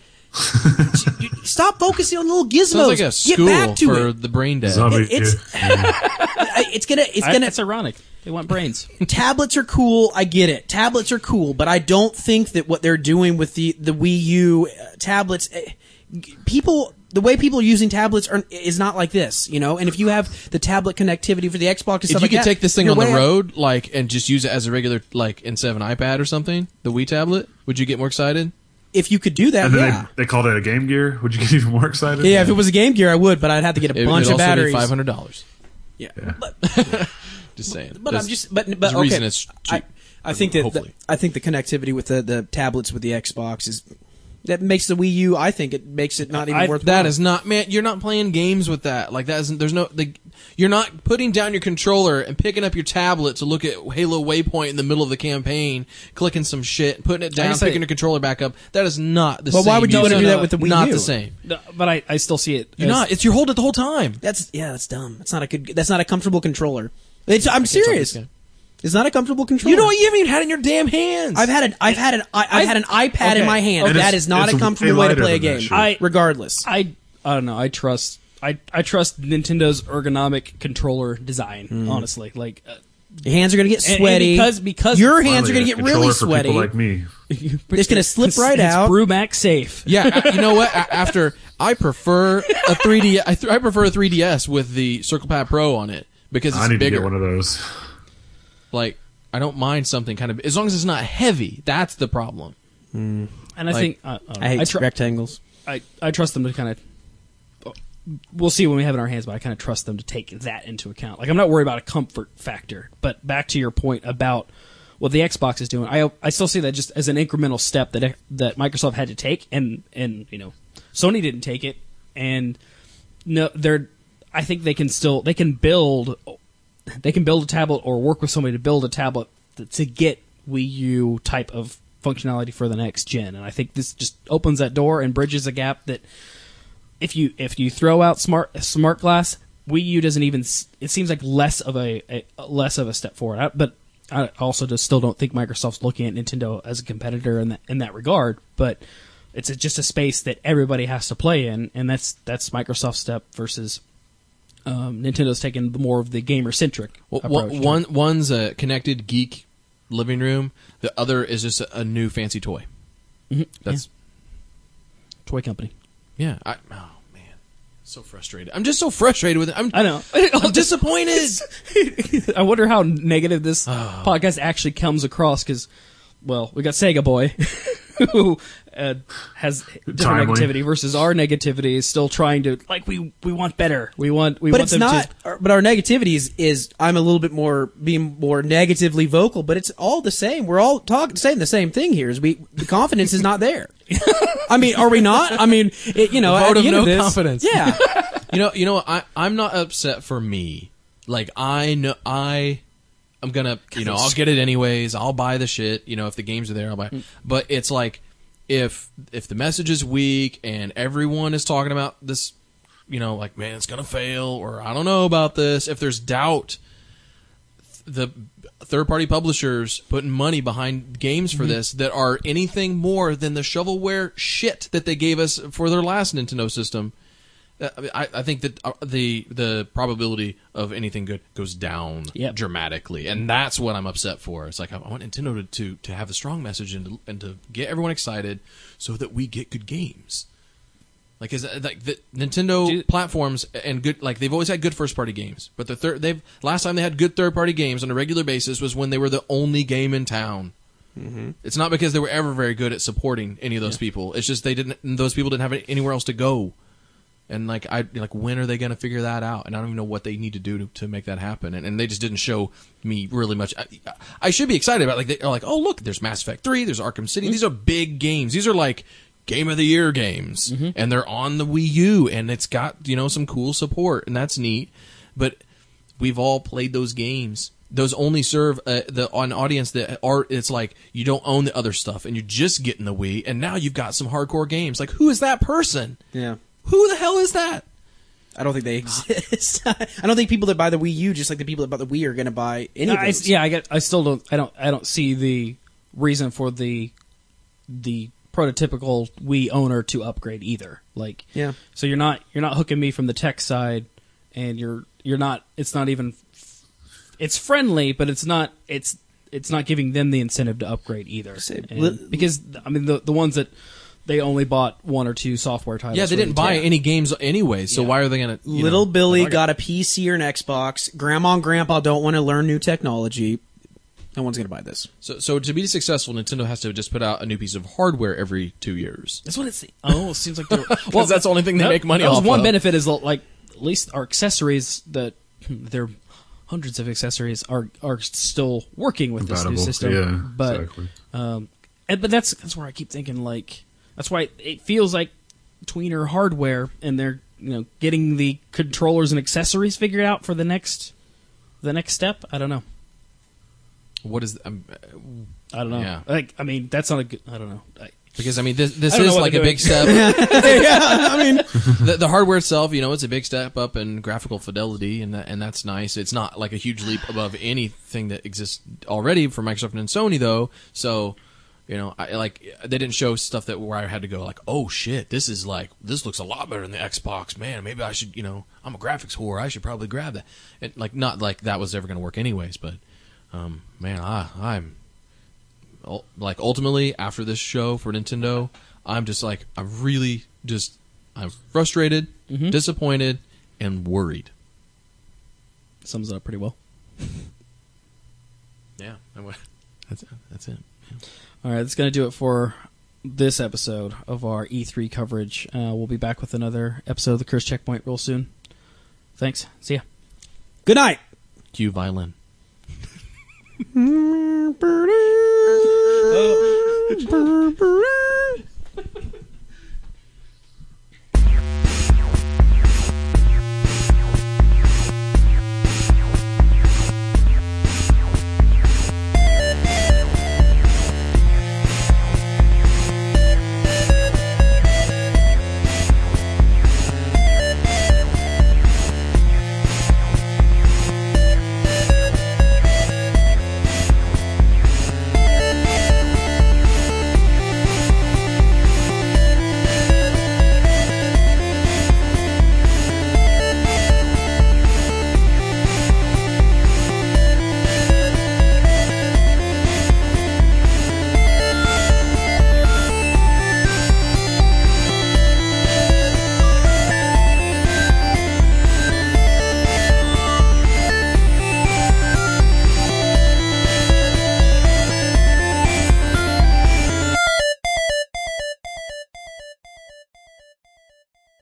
stop focusing on little gizmos. Sounds like a Get school back to for it. the brain dead. Zombie. It- it's- yeah. It's gonna, it's I, gonna. that's ironic. They want brains. Tablets are cool. I get it. Tablets are cool, but I don't think that what they're doing with the the Wii U uh, tablets, eh, people, the way people are using tablets are is not like this, you know. And if you have the tablet connectivity for the Xbox and If stuff you like could that, take this thing you're on the way out- road, like, and just use it as a regular, like, instead of an iPad or something, the Wii tablet, would you get more excited? if you could do that, And then yeah. they, they called it a Game Gear. Would you get even more excited? Yeah, if it was a Game Gear, I would, but I'd have to get a It bunch would of also batteries. be five hundred dollars. Yeah, Yeah. but Just saying. but There's- I'm just but but there's a okay. reason it's I, cheap. I think that the, Hopefully. I think the connectivity with the, the tablets with the Xbox is that makes the Wii U. I think it makes it not even I- worth. That is not, man. You're not playing games with that. Like that isn't. There's no. Like, you're not putting down your controller and picking up your tablet to look at Halo Waypoint in the middle of the campaign, clicking some shit, putting it down, I say- picking your controller back up. That is not the Well, same. why would you use. wanna do that with the Wii Not U? the same. No, but I, I still see it. You're as- not. It's your hold it the whole time. That's yeah, that's dumb. That's not a good. That's not a comfortable controller. It's, I'm It's on serious. this guy. It's not a comfortable controller. You know what? You haven't even had it in your damn hands. I've had an I've had an I, I've had an iPad in okay. my hand. And That it's- is not it's a way comfortable way to lighter play a than that game. shit. I- regardless. I I don't know. I trust I I trust Nintendo's ergonomic controller design. Mm-hmm. Honestly, like uh, Your hands are going to get and- and sweaty. because because your hands Finally, are going to a get controller really for sweaty. people like me. It's going to slip it's, right it's out. Brewmax safe. Yeah, uh, you know what? A- After I prefer a three D, I, th- I prefer a three D S with the Circle Pad Pro on it because it's I need bigger. to get one of those. Like, I don't mind something kind of as long as it's not heavy. That's the problem. And I Like, think I, I, don't know. I hate I, tr- rectangles. I I trust them to kind of. We'll see when we have it in our hands, but I kind of trust them to take that into account. Like I'm not worried about a comfort factor, but back to your point about what the Xbox is doing, I I still see that just as an incremental step that that Microsoft had to take, and and you know Sony didn't take it, and no, they're I think they can still they can build they can build a tablet or work with somebody to build a tablet to, to get Wii U type of functionality for the next gen, and I think this just opens that door and bridges a gap that if you if you throw out smart smart glass, Wii U doesn't even s- it seems like less of a, a less of a step forward. I, but I also just still don't think Microsoft's looking at Nintendo as a competitor in that in that regard. But it's a, just a space that everybody has to play in, and that's that's Microsoft's step versus um, Nintendo's taking more of the gamer centric Well, approach. one, one one's a connected geek living room. The other is just a, a new fancy toy. Mhm. That's toy company. yeah. I, oh man, so frustrated. I'm just so frustrated with it. I'm I know. I'm disappointed. I wonder how negative this Oh. podcast actually comes across because, well, we got Sega Boy. who uh, has different Timely. negativity versus our negativity is still trying to like we we want better. We want we But want it's them not. to. our- But our negativity is, is I'm a little bit more being more negatively vocal. But it's all the same. We're all talking saying the same thing here. Is we the confidence is not there. I mean, are we not? I mean, it, you know, A vote at the of end no this- confidence. Yeah. You know, you know, I I'm not upset for me. Like I know I, I'm gonna, you know, I'll get it anyways. I'll buy the shit. You know, if the games are there, I'll buy. Mm. But it's like if if the message is weak and everyone is talking about this, you know, like man, it's gonna fail, or I don't know about this. If there's doubt, the third party publishers putting money behind games for this that are anything more than the shovelware shit that they gave us for their last Nintendo system. Uh, I, mean, I, I think that uh, the the probability of anything good goes down Yep. dramatically, and that's what I'm upset for. It's like I want Nintendo to to, to have a strong message and to, and to get everyone excited so that we get good games. Like is that- like the Nintendo Do- platforms and good like they've always had good first party games, but the third they've last time they had good third party games on a regular basis was when they were the only game in town. Mm-hmm. It's not because they were ever very good at supporting any of those people. It's just they didn't. Those people didn't have anywhere else to go. And like I like, when are they going to figure that out? And I don't even know what they need to do to, to make that happen. And, and they just didn't show me really much. I, I should be excited about. Like they're like, oh look, there's Mass Effect three, there's Arkham City. Mm-hmm. These are big games. These are like Game of the Year games, mm-hmm. and they're on the Wii U, and it's got you know some cool support, and that's neat. But we've all played those games. Those only serve uh, the an audience that are. It's like you don't own the other stuff, and you're just getting the Wii, and now you've got some hardcore games. Like who is that person? Yeah. Who the hell is that? I don't think they exist. I don't think people that buy the Wii U, just like the people that buy the Wii, are going to buy any of I, those. yeah, I get. I still don't. I don't. I don't see the reason for the the prototypical Wii owner to upgrade either. Like, Yeah. So you're not you're not hooking me from the tech side, and you're you're not. It's not even. It's friendly, but it's not. It's it's not giving them the incentive to upgrade either. Say, And- li- because I mean the the ones that they only bought one or two software titles. Yeah, they for didn't the buy tech. any games anyway, so Yeah. why are they going to... Little know, Billy like, got a P C or an Xbox. Grandma and Grandpa don't want to learn new technology. No one's going to buy this. So, so to be successful, Nintendo has to just put out a new piece of hardware every two years. That's what it seems. Oh, it seems like they're Well, that's the only thing they that- make money that was off one of. benefit is like at least our accessories that there are hundreds of accessories are are still working with this new Compatible. system. Yeah, but exactly. um, and, but that's that's where I keep thinking like that's why it feels like tweener hardware, and they're you know getting the controllers and accessories figured out for the next the next step. I don't know. What is... Um, I don't know. Yeah. Like I mean, that's not a good. I don't know. I, because, I mean, this, this I don't know is what like a they're big step. yeah, I mean, the, the hardware itself, you know, it's a big step up in graphical fidelity, and that, and that's nice. It's not like a huge leap above anything that exists already for Microsoft and Sony, though. So, you know, I like they didn't show stuff that where I had to go like, oh shit, this is like this looks a lot better than the Xbox. Man, maybe I should, you know, I'm a graphics whore. I should probably grab that. And like, not like that was ever going to work anyways, but um, man, I I'm like ultimately after this show for Nintendo, I'm just like I'm really just I'm frustrated, Mhm. disappointed, and worried. sums it up pretty well. Yeah, that's it. That's it. All right, that's going to do it for this episode of our E three coverage. Uh, we'll be back with another episode of the Curse Checkpoint real soon. Thanks. See ya. good night. Cue violin. Oh.